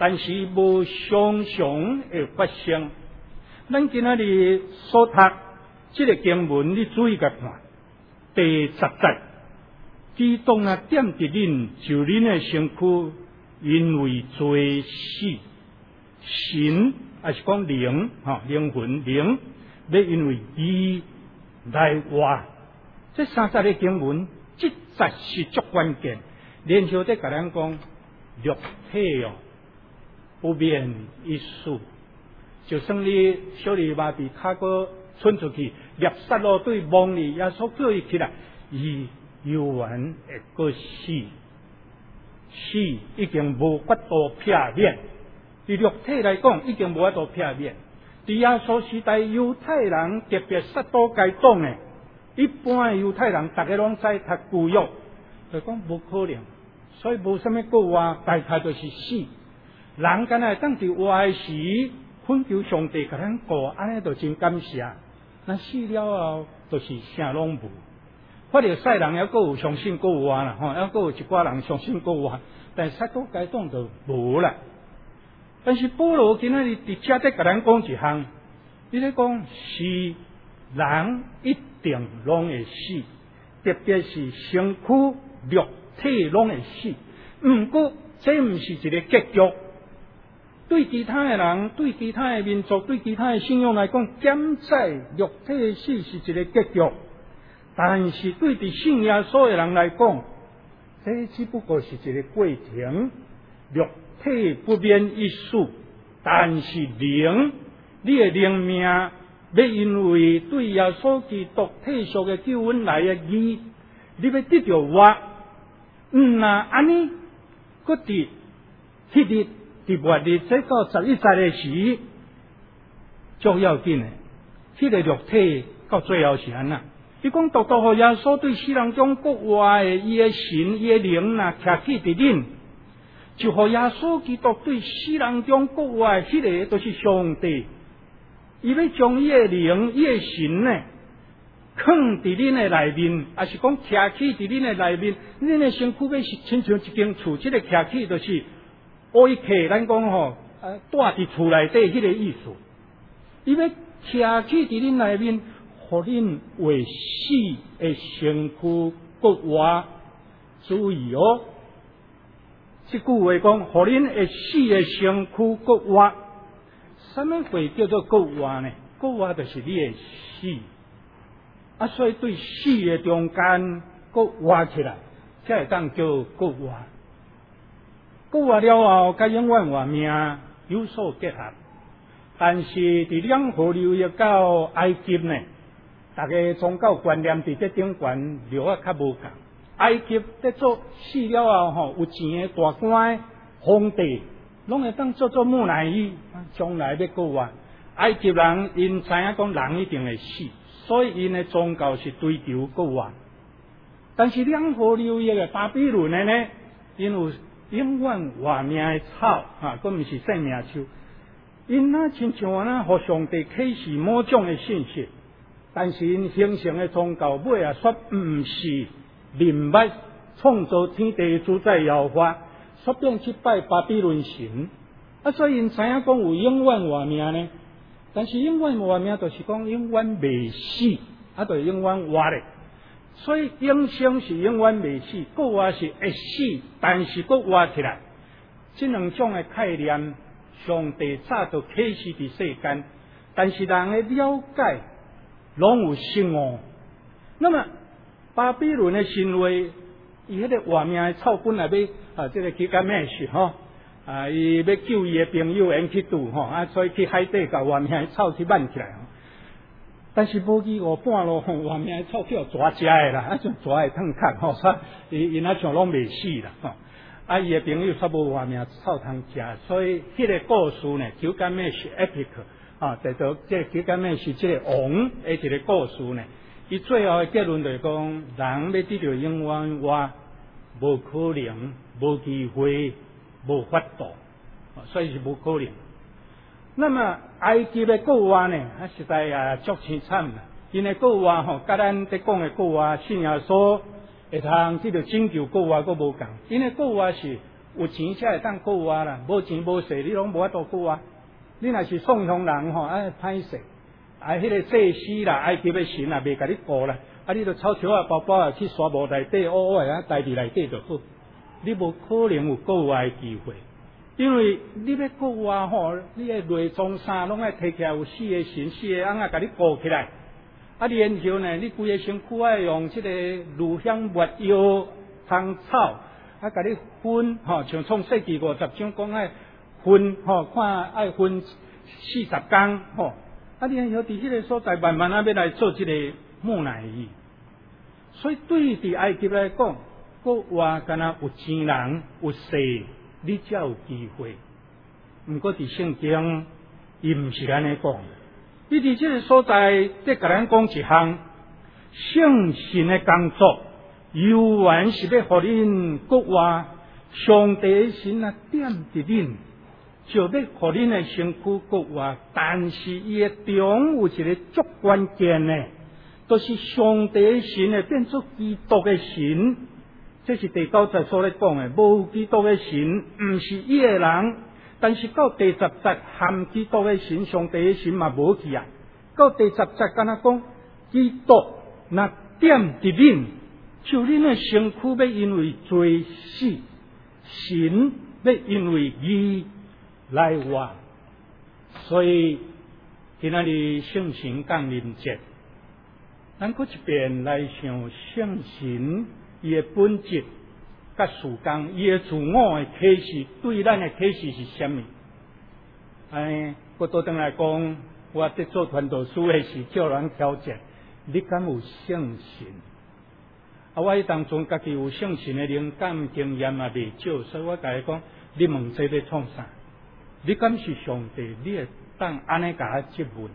Speaker 4: 但是无常常会发生。咱今仔日所读这个经文，你注意个看，第10节，基督啊点伫恁，就恁的身躯，因为罪死，神还是讲灵，灵魂灵，要因为义来活。这30个经文，这节是足关键。然后再甲咱讲，肉体哦，不免一死。就算你小儿麻痹脚个伸出去，猎杀路对望你，耶稣叫伊起来，伊犹原会个死，死已经无法度避免。伫肉体来讲，已经无法度避免。伫耶稣时代，犹太人特别撒都该讲的，一般犹太人大家拢知读旧约，就讲无可能，所以无啥物个话，大概就是死。人敢若当伫活的时，恳求上帝甲咱过，安尼就真感谢。那死了后，就是啥拢无。发着世人还佫有相信佫有活啦，还佫有一寡人相信佫有活，但是撒都该讲就无啦。但是保罗今仔日伫遮在甲咱讲一项，伊咧讲是人一定拢会死，特别是身躯肉体拢会死。毋过这毋是一个结局。对其他的人、对其他的民族、对其他的信仰来讲，减载肉体的死是一个结局。但是对伫信耶稣的人来讲，这只不过是一个过程。肉体不免一死，但是灵，你的灵命要因为对耶稣基督体恤的救恩来的义，你要得到活。若安尼，搁伫迄日伫末日这到11节的时，足要紧的。迄个肉体到最后是安那？伊讲独独互耶稣对世人中国活的伊的神、伊的灵呐，徛起伫恁。就互耶稣基督对世人中国活的迄个，就是上帝。伊要将伊的灵、伊的神呢，放伫恁的内面，也是讲徛起伫恁的内面。恁的身躯要是亲像一间厝，这个徛起就是乌客，咱讲吼，住伫厝内底迄个意思。伊要徛起伫恁内面，互恁为死的身躯国活。注意哦，这句话讲，互恁会死的身躯国活。什么话叫做国活呢？国活就是你的死，所以对死的中间国活起来，才会当叫国活。国活了后，甲永远活命有所结合。但是伫两河流域到埃及呢，大家宗教观念伫这顶悬流啊较无共。埃及在做死了后，有钱的大官的皇帝，拢会当做木乃伊，将来要国活。埃及人因知影讲人一定会死，所以因的宗教是追求国活。但是两河流域的巴比伦的呢，因有永远活命的草，佫毋是生命树。因亲像互上帝启示某种的信息，但是因形成的宗教尾啊说毋是明白创造天地主宰耶和华，说变去拜巴比伦神。所以因知影讲有永远活命呢，但是永远活命就是讲永远未死，就是永远活咧。所以永生是永远未死，国活是会死，但是国活起来。这两种的概念，上帝早就启示伫世间，但是人的了解拢有失误。那么巴比伦的神话，伊迄个活命的草本来要这个吉甲咩事吼，伊要救伊的朋友缘去拄吼，所以去海底甲活命的草去挽起来。但是无去学半路，活命的草去互蛇食的啦，就蛇会烫脚吼，所以因像拢未死啦吼。伊的朋友却无活命草通食，所以迄个故事呢，吉甲咩是 epic 叫做这吉甲咩是这个王的一个故事呢。伊最后的结论就是讲，人要得到永远活，无可能，无机会，无法度，所以是无可能。那么埃及的国活呢，实在足凄惨啦。因的国活吼，甲咱在讲的国活，信耶稣会通得到拯救国活，佫无共。因的国活是有钱才会当过活啦，无钱无势，你拢无法度过活。你若是宋乡人吼，歹势，迄个祭司啦，埃及的神也袂甲你顾啦，你就抄抄包包去沙漠内底，待伫内底就好。你无可能有过活的机会，因为你要过活吼，你的内装衫拢爱摕起来有4个神、4个翁甲你顾起来。然后呢，你规个身躯爱用这个乳香没药香草，甲你熏吼，像创世纪50章讲爱熏吼，看爱熏40天吼。然后伫迄个所在慢慢要来做这个木乃伊。所以对伫埃及来讲，国外敢若有钱人有势，你才有机会。毋过伫圣经，伊毋是安尼讲。你伫这个所在，再甲咱讲一项圣神的工作，犹原是要互恁国外上帝的神啊点伫恁，就要互恁的身躯国外，但是伊的中有一个足关键的，就是上帝的神会变作基督的神，这是第9节所咧讲的，无基督的神，毋是伊的人。但是到第10节含基督的神，上帝的神嘛无去啊。到第10节敢若讲，基督若点伫恁，就恁的身躯要因为罪死，神要因为义来活。所以今仔日圣神降临节，咱搁一遍来想圣神伊的本质。甲事工，伊的自我的启示，对咱的启示是啥物？我倒转来讲，我伫做传道书的时，叫人挑战，你敢有圣神？我迄当中家己有圣神的灵感经验也未少，所以我甲伊讲，你问这要创啥？你敢是上帝？你会当安尼甲我质问？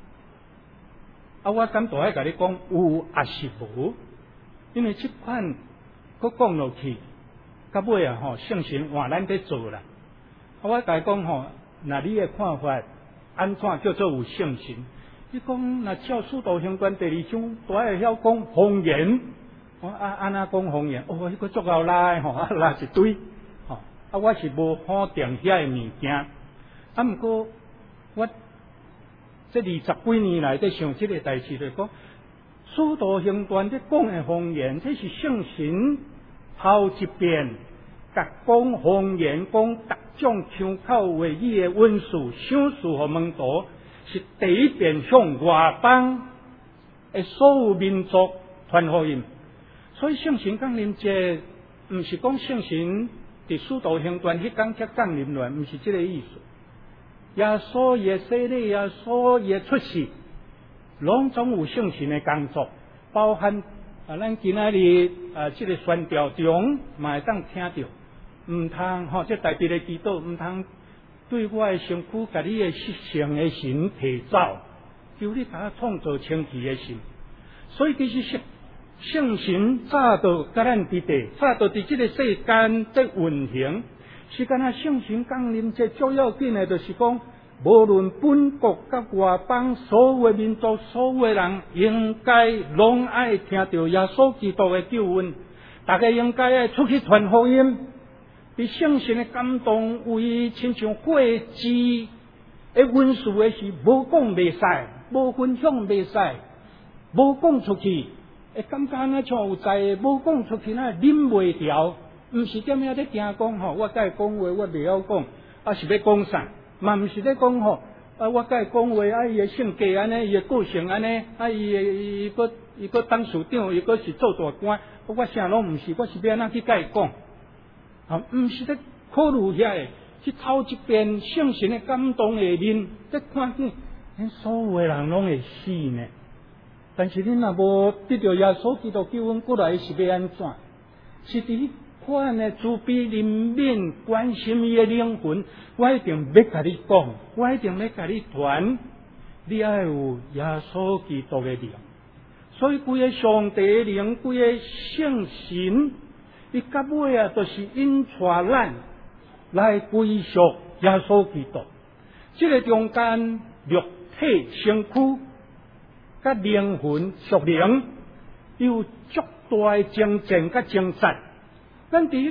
Speaker 4: 我敢大爱甲你讲，有也是无？因为这款。佫讲落去，到尾圣神换咱在做啦。我甲伊讲那你的看法安怎叫做有圣神？你讲那照使徒行传第2章，都会晓讲方言。安那讲方言？迄个足够拉拉一堆。我是无否定遐个物件。毋过我这20几年来在想这个代志，就讲。使徒行传在讲的方言，这是圣神头一遍，甲讲方言，讲各种腔口话语的文字、赏赐和门徒，是第一遍向外邦的所有民族传福音。所以圣神降临节，毋是讲圣神伫使徒行传迄天才降临来，毋是这个意思。耶稣也洗礼，耶稣也出世。拢总有圣神的工作，包含咱今仔日这个宣调中嘛会当听到，毋通这特别的祈祷，毋通对我的身躯甲你的失圣的神提走，求你甲我创造清气的神。所以其实圣神早就甲咱伫地，早就伫这个世间在运行，是干那圣神降临这最要紧的，就是讲。无论本国甲外邦，所有的民族，所有的人，应该拢爱听到耶稣基督的救恩。大家应该爱出去传福音，伫圣神的感动为亲像火枝的温事的是无讲袂使，无分享袂使，无讲出去，会感觉那像有在无讲出去那忍袂调，毋是点样咧惊讲我甲伊讲话我袂晓讲，是要讲啥？嘛毋是咧讲我甲伊讲话，伊的性格安尼，伊的个性安尼，伊个当处长，伊个是做大官，我啥拢毋是，我是要安怎去甲伊讲？毋是咧考虑遐个，去头一遍圣神的感动下面，再看见，恁所有的人拢会死呢。但是恁若无得到耶稣基督救恩过来，是要安怎？是伫款的慈悲怜悯关心伊的灵魂，我一定要甲你讲，我一定要甲你传，你要有耶稣基督的灵。所以规个上帝的灵，规个圣神，伊到尾就是引带咱来归属耶稣基督。这个中间肉体身躯甲灵魂属灵有足大的征战甲征战。咱伫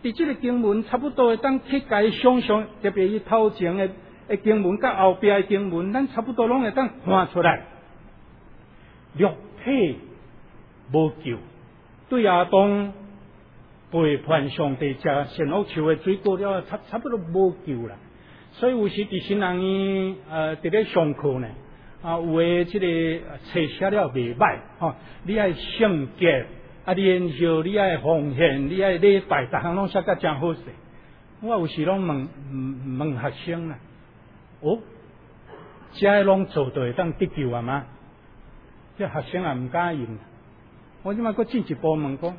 Speaker 4: 伫即个经文差不多会当去家想象，特别伊头前的经文甲后壁的经文，咱差不多拢会当看出来。肉体无救，对亚当背叛上帝，食善恶树的水果了，差不多无救啦。所以有时伫新人院伫咧上课呢，有诶即个册写了袂歹吼，你爱圣洁。然后你爱奉献，你爱礼拜，逐项拢写甲真好势。我有时拢问学生啦，这拢做就会当得救啊吗？这学生也毋敢应。我即摆佫进一步问讲，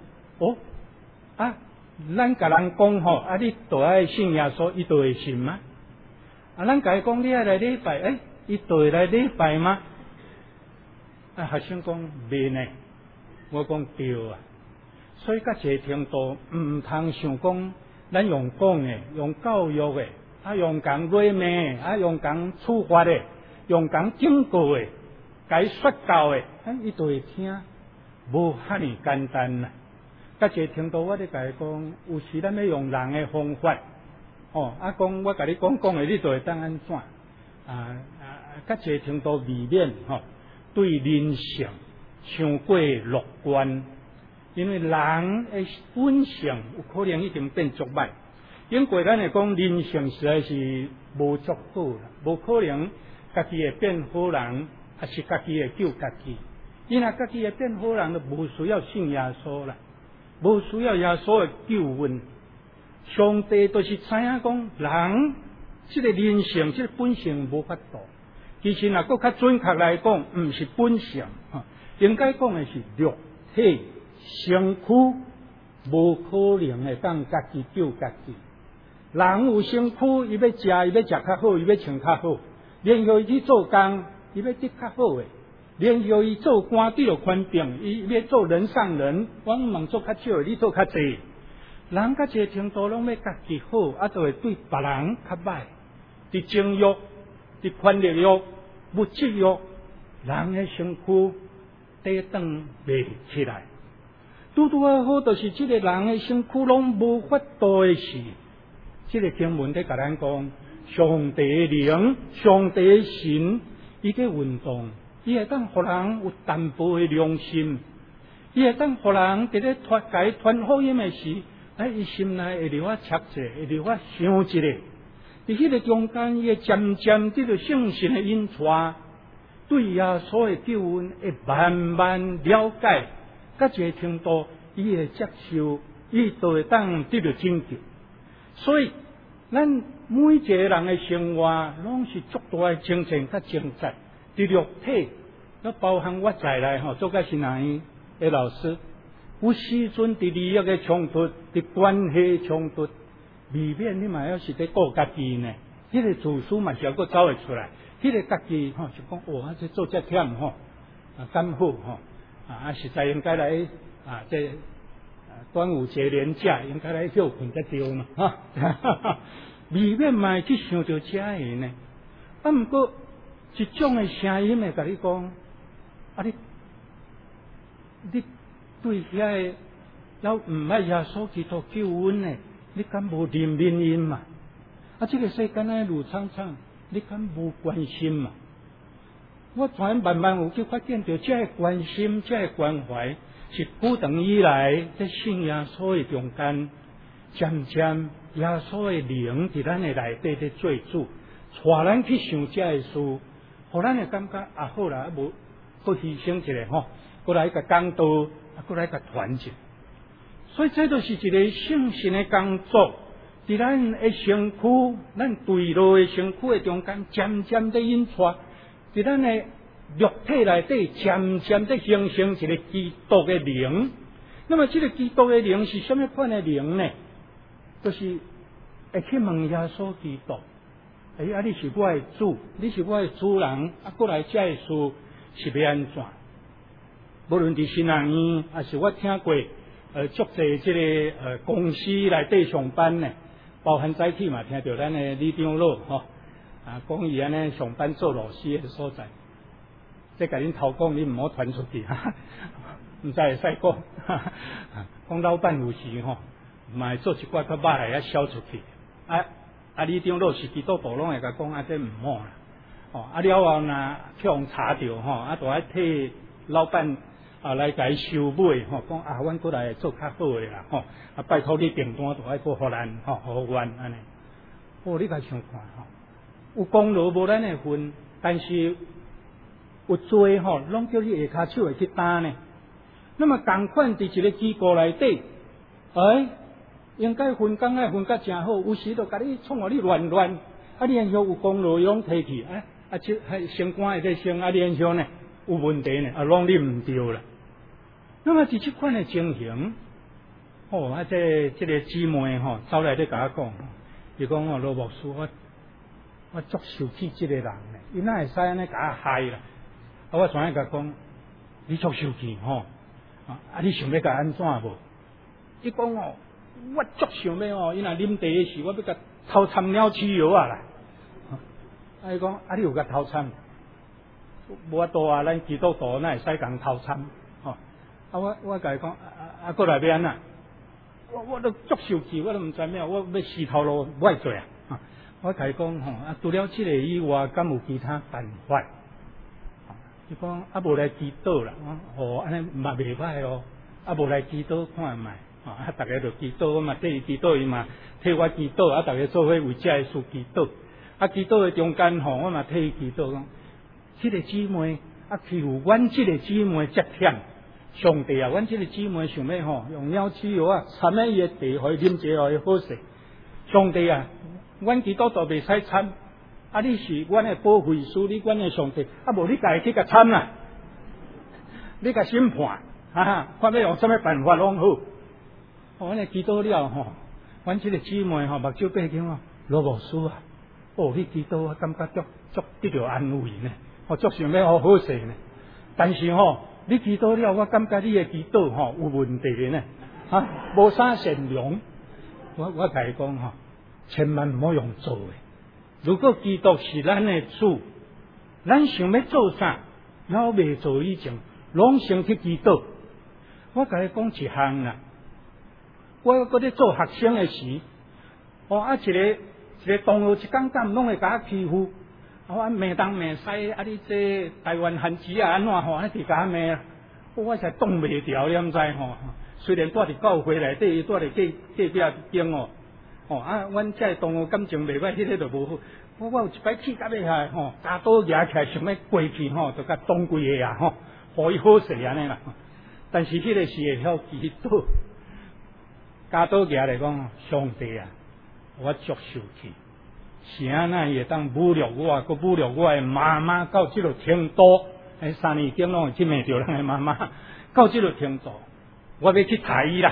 Speaker 4: 咱甲人讲吼，你就爱信耶稣，伊就会信吗？咱甲伊讲你爱来礼拜，伊就会来礼拜吗？学生讲袂呢。我讲对啊，所以甲一个程度，毋通想讲，咱用讲的、用教育的、用讲骂的、用讲处罚的、用讲警告的、该说教的，伊就会听，无遐尼简单啦。甲一个程度，我咧甲伊讲，有时咱要用人的方法，讲我甲你讲的，你就会当安怎？甲一个程度避免对人性。伤过乐观，因为人的本性有可能已经变足歹。因过咱来讲，人性实在是无足好啦，无可能家己会变好人，还是家己会救家己。因若家己会变好人，就无需要信耶稣啦，无需要耶稣的救恩。上帝就是知影讲，人这个人性、这个本性无法度。其实若搁较准确来讲，毋是本性应该讲的是肉体身躯无可能会当家己救家己。人有身躯，伊要食，伊要食较好，伊要穿较好，然后伊去做工，伊要得较好诶。然后伊做官得了权柄，伊要做人上人，我忙做较少，你做较济。人甲一个程度拢要家己好，就会对别人较歹。伫情欲、伫权力欲、物质欲，人诶身躯。抵挡袂起来，拄好，就是这个人的身躯拢无法度的事。这个经文在甲咱讲，上帝的灵、上帝的神，伊在运动，伊会当互人有淡薄的良心，伊会当互人伫咧传福音的时，伊心内会留切者，会留想一个，伫迄个中间，伊会渐渐得到圣神的引带。对耶稣的救恩会慢慢了解，甲一个程度，伊会接受，伊就会当得到拯救。所以，咱每一个人的生活，拢是足大的精神甲精彩。伫肉体，都包含我在内做甲新人院的老师，有时阵伫利益的冲突，伫关系冲突，未免你嘛要是在顾家己呢。迄个自私嘛，是要搁走会出来。迄个家己就讲这做遮忝敢好实在应该来这端午节连假应该来休困才对嘛未免嘛去想到遮个呢。毋过一种的声音会甲你讲，你对遐个要毋爱耶稣基督救恩呢，你敢无怜悯因嘛？这个世间路苍苍。你敢无关心嘛？我全慢慢有去发现到，这个关心、这个关怀，是久长以来在信耶稣的中间，渐渐耶稣的灵伫咱的内底在做主，带咱去想这个事，互咱的感觉好啦，无搁牺牲一下搁来甲讲道，搁来甲团结。所以这就是一个圣神的工作。伫咱的身躯，咱对路的身躯的中间，渐渐地引出，伫咱的肉体内底，渐渐地形成一个基督的灵。那么，这个基督的灵是什么款的灵呢？就是会去问耶稣基督，你是我的主，你是我的主人，过来这事是要安怎？无论伫新人院，还是我听过足侪这个公司内底上班呢。包含早起嘛，听到咱的李长老讲伊安尼上班做老师的所在，即甲恁偷讲，恁唔好传出去，唔知会使讲。讲老板有时嘛会做一寡较歹来销出去。里长老是基督徒拢会甲讲这唔好啦。了后若去互查着就爱替老板来甲伊收尾讲阮过来做较好诶啦拜托你订单就爱过互咱互阮安尼。你甲想看有功劳无咱诶份，但是有做拢叫你下骹手会去担呢。那么同款伫一个机构内底，应该分工爱分甲诚好，有时就甲你创互你乱，你然后有功劳拢摕去，升官会得升，你然后呢有问题呢，拢你唔对啦。那么伫即款的情形，这个姊妹走来咧甲我讲，伊讲罗牧师，我足受气即个人呢，伊哪会使安尼甲我害啦？我怎样甲讲，你足受气你想要甲安怎无？伊讲我足想要伊若啉茶时，我要甲偷掺鸟鼠药啦。伊讲你有甲偷掺？无法度咱基督徒哪会使共偷掺？我甲伊讲过来要安那？我都足受气，我都毋知影，我要死头路不爱做我甲伊讲除了即个以外，敢有其他办法？伊讲无来祈祷啦，安尼嘛袂歹无来祈祷看卖，大家就祈祷，我嘛替伊祈祷，伊嘛替我祈祷，大家做伙为这个事祈祷。祈祷的中间我嘛替伊祈祷讲，即个姊妹欺负阮即个姊妹遮忝，上帝阮即个姊妹想要用鸟鼠药掺在伊的茶，互伊啉者，互伊好势。上帝阮基督徒袂使掺。你是阮的保惠师，你阮的上帝，无你家己去甲参啦，你甲审判，看要用什么办法拢好。阮的祈祷了阮即个姊妹目睭闭紧罗牧师你祈祷我感觉足得到安慰呢，足想要好势呢。但是你祈祷了，我感觉你的祈祷有问题呢，无啥善良。我甲伊讲千万唔好用做的。如果基督是咱的主，咱想要做啥，然后未做以前，拢先去基督。我甲你讲一项啦，我搁咧做学生的时，一个同学一讲讲拢会甲我欺负，我骂东骂西，你这台湾汉子安怎一直甲我骂，我才挡袂牢，你毋知虽然住伫教会内底，住伫隔壁间阮这同学感情袂歹，迄个就无好。我有一摆气甲要下家刀举起来想要过去就甲挡规个互伊好势安尼啦。但是迄个是会晓祈祷，家刀举来讲，上帝我足受气，是安那会当侮辱我，佮侮辱我的妈妈到即落程度。3年前拢会去骂着咱的妈妈，到即落程度，我要去杀伊啦。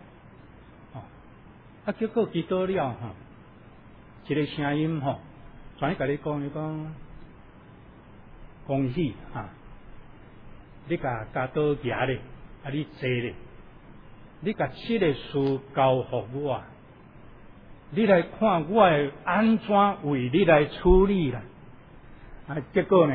Speaker 4: 结果祈祷了一个声音怎甲你讲？伊讲恭喜你甲家刀举咧，你坐咧，你甲这个事交互我，你来看我会安怎为你来处理啦。结果呢，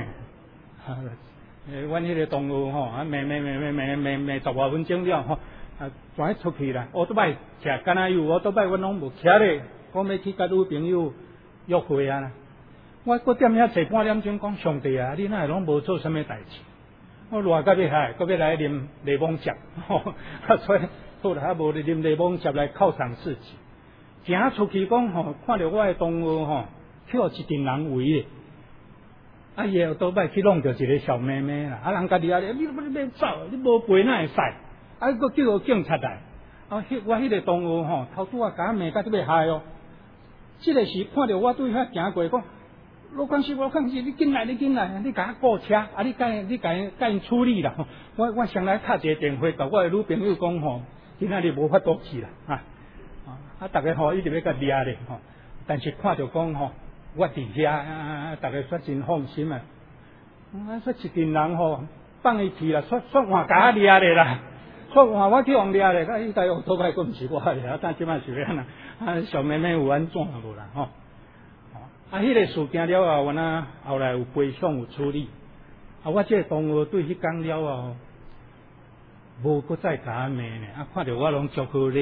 Speaker 4: 阮迄个同学骂10多分钟了转出去啦，我都摆吃干那有，我都摆阮拢无徛咧，我要去甲女朋友约会我搁踮遐坐半点钟，讲上帝你哪会拢无做什么代志？我热到要害，搁要来啉柠檬汁，所以好啦，无啉柠檬汁来犒赏自己。行出去讲看到我的同学去互一群人围咧，伊后倒摆去弄着一个小妹妹啦，人家己你要走，你无陪哪会使？搁叫警察来，我迄个同学头拄甲我骂甲要害即个是看到我对遐行过，讲罗关系，你进来，你甲我过车，你甲因处理啦。我先来打一个电话，甲我的女朋友讲今仔日无法度去啦大家一直要甲抓咧但是看到讲我伫遐大家说真放心说一群人放伊去啦，说换甲我抓咧啦。说我去互抓咧，伊台乌托邦佫毋是我咧，但即摆是要安那小妹妹有安怎无啦迄个事件了后，阮后来有赔偿有处理我这个同学对迄讲了无佫再甲我骂呢看着我拢足好咧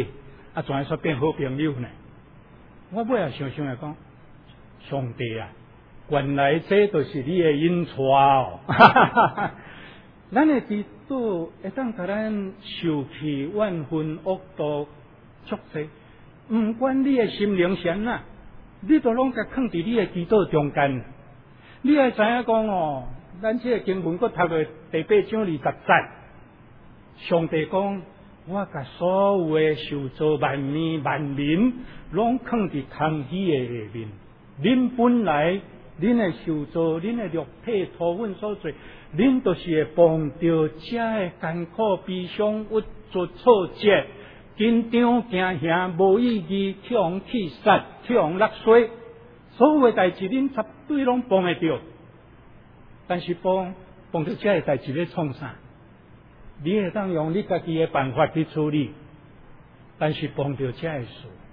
Speaker 4: 啊，怎会说变好朋友呢？我尾也想想来讲，上帝啊，原来这就是你的引带哦！咱的基督会当甲咱受气万分恶毒足济，毋管你的心灵善呐，你都拢甲放伫你的基督中间。你要知影讲哦，咱这个经文佫读到第8章20节，上帝讲。我甲所有的受造万物万民，拢放伫空虚的下面。恁本来，恁的受造，恁的肉体土份所做，恁都是会碰到这的艰苦、悲伤、郁卒、挫折、紧张、惊吓、无意义、去互气杀、去互落水，所有的代志，恁绝对拢碰会到。但是碰到这的代志要创啥？你会当用你家己的办法去处理，但是碰到这个事，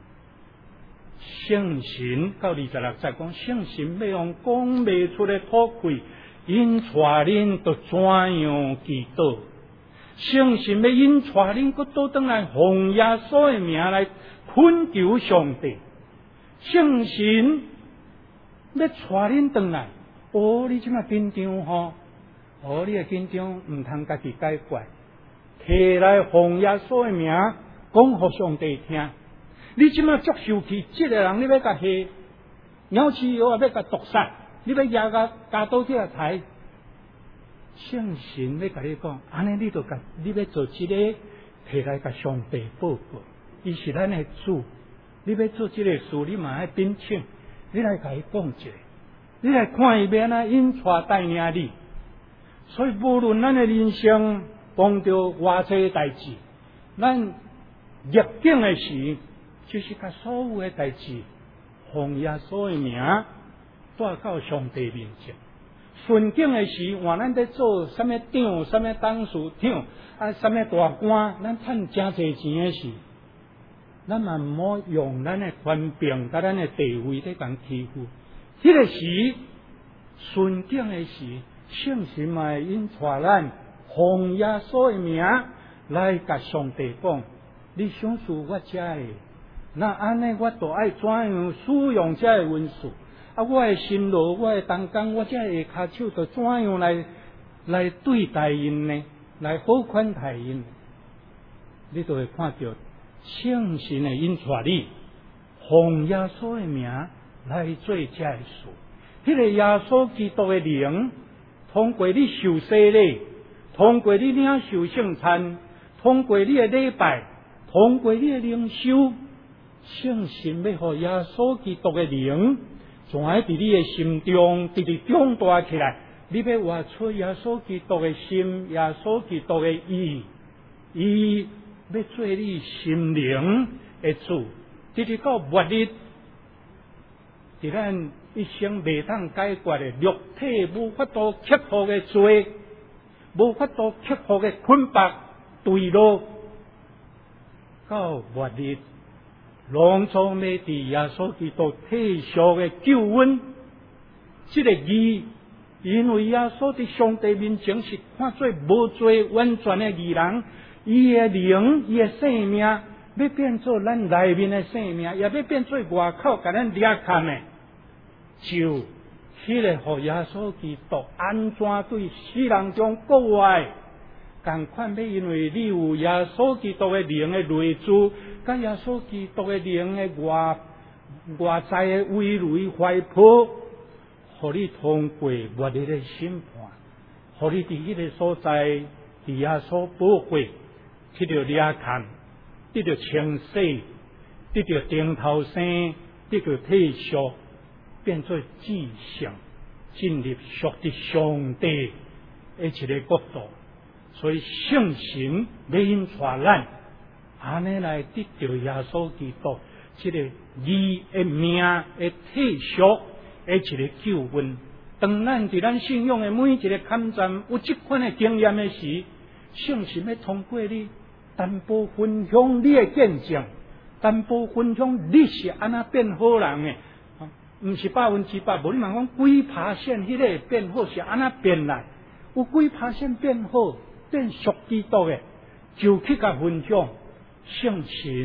Speaker 4: 圣神到26节讲，圣神要用讲未出的土气，引带恁到怎样祈祷？圣神要引带恁佫倒转来，奉耶稣的名来恳求上帝。圣神要带恁转来，哦，你即马紧张吼，哦，你的紧张毋通家己解决。摕来奉耶稣的名，讲互上帝听。你即马足受气，这个人你要甲下，鸟鼠药也要甲毒杀，你要压到这个台。圣神要甲你讲，安尼你就甲你要做这个，摕来甲上帝报告。伊是咱的主，你要做这个事，你嘛要禀请，你来甲伊讲一下，你来看伊要安怎引带带领你。所以无论咱的人生。碰到偌济代志，咱逆境的时，就是甲所有的代志，奉耶稣的名带到上帝面前。顺境的时，换咱在做什么长、什么董事长啊、什么大官，咱赚真济钱的时，咱嘛毋好用咱的权柄甲咱的地位在讲欺负。迄个时，顺境的时，圣神嘛会引带咱。奉耶稣的名来甲上帝讲，你想使我遮的，那安尼我就爱怎样使用遮的文书？啊，我的辛劳，我的同工，我遮的下骹手，就怎样来对待因呢？来好款待因，你就会看到圣神的引带你，奉耶稣的名来做遮的事。迄个耶稣基督的灵，通过你受洗礼。通过你领受圣餐，通过你的礼拜，通过你的灵修，圣神要互耶稣基督的灵，从喺伫你的心中直直长大起来。你要活出耶稣基督的心，耶稣基督的意，伊要做你心灵的主，直直到末日，伫咱一生未通解决的肉体无法度克服的罪。无法度克服的捆绑对路，到末日，拢总要伫耶稣基督体恤的救恩。这个义，因为耶稣伫上帝面前是看做无罪完全的义人，伊的灵，伊的生命，要变做咱内面的生命，也要变做外口甲咱掠看的，就。迄个互耶稣基督安怎对世人中国外，共款要因为你有耶稣基督的灵的内住，甲耶稣基督的灵的外在的围垒怀抱，互你通过末日的审判，互你伫迄个所在，伫耶稣宝贵，得到掠看，得到清洗，得到顶头生，得到体恤。变做志向，进入属的上帝的一个国度，所以圣神要引带咱，安尼来得到耶稣基督这个义的命的体恤的一个救恩。当咱伫咱信仰的每一个坎站有这款的经验的时，圣神要通过你，淡薄分享你的见证，淡薄分享你是安那变好人的。毋是100%，无你问讲几%迄个变好是安那变来？有几%变好，变属基督的，就去甲分享。圣神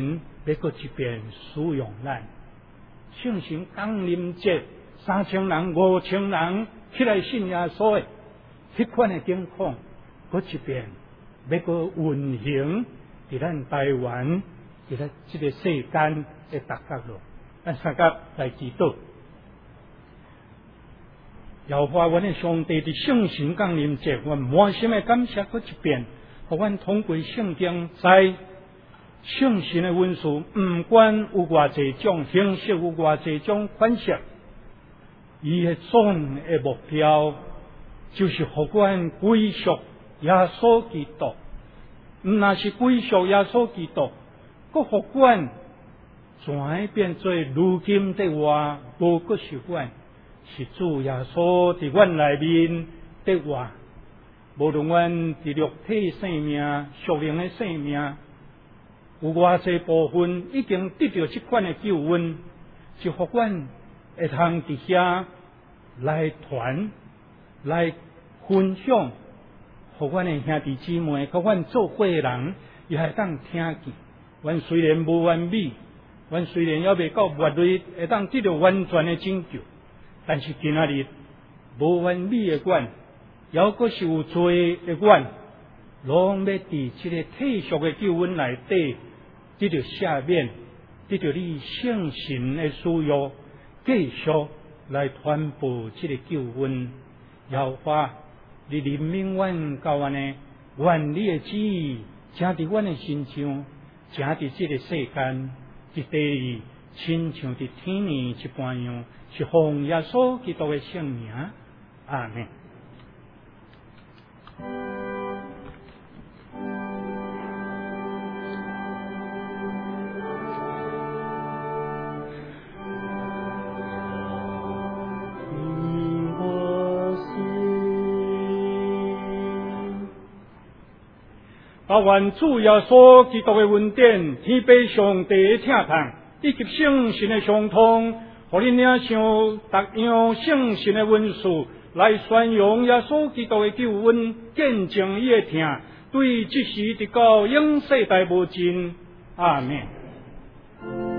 Speaker 4: 要搁一遍使用咱圣神降临节，3000人、5000人起来信耶稣的迄款的境况，搁一遍要搁运行伫咱台湾，伫咱这个世间的各角落，咱三甲来祈祷。摇花阮的上帝伫圣神降临节，阮满心的感谢搁一遍，互阮通过圣经知圣神的文书，毋管有偌济种形式，有偌济种款式，伊的总的目标就是互阮归属耶稣基督。若是归属耶稣基督，搁互阮转变做如今的话，无搁是阮。是主耶稣伫阮内面的话，无论阮伫肉体生命、属灵的生命，有偌济部分已经得到这款的救恩，就互阮会通伫遐来传、来分享，互阮的兄弟姊妹、甲阮做伙的人，也会当听见。阮虽然无完美，阮虽然还未到末日，会当得到完全的拯救。但是今仔日无完美的阮，犹阁是有罪的阮，拢要伫这个体恤的救恩内底得到赦免，得到你圣神的使用，继续来传播这个救恩。摇花，你怜悯阮到安尼，愿你的旨意成伫阮的心上，成伫这个世间一地，亲像伫天年一般样。是奉耶稣基督的圣名，阿门。愿主耶稣基督的恩典、天父上帝的疼痛以及圣神的相通。互恁领受逐样圣神的恩赐，来宣扬耶稣基督的救恩，见证伊的疼，对即时直到永世代无尽。阿门。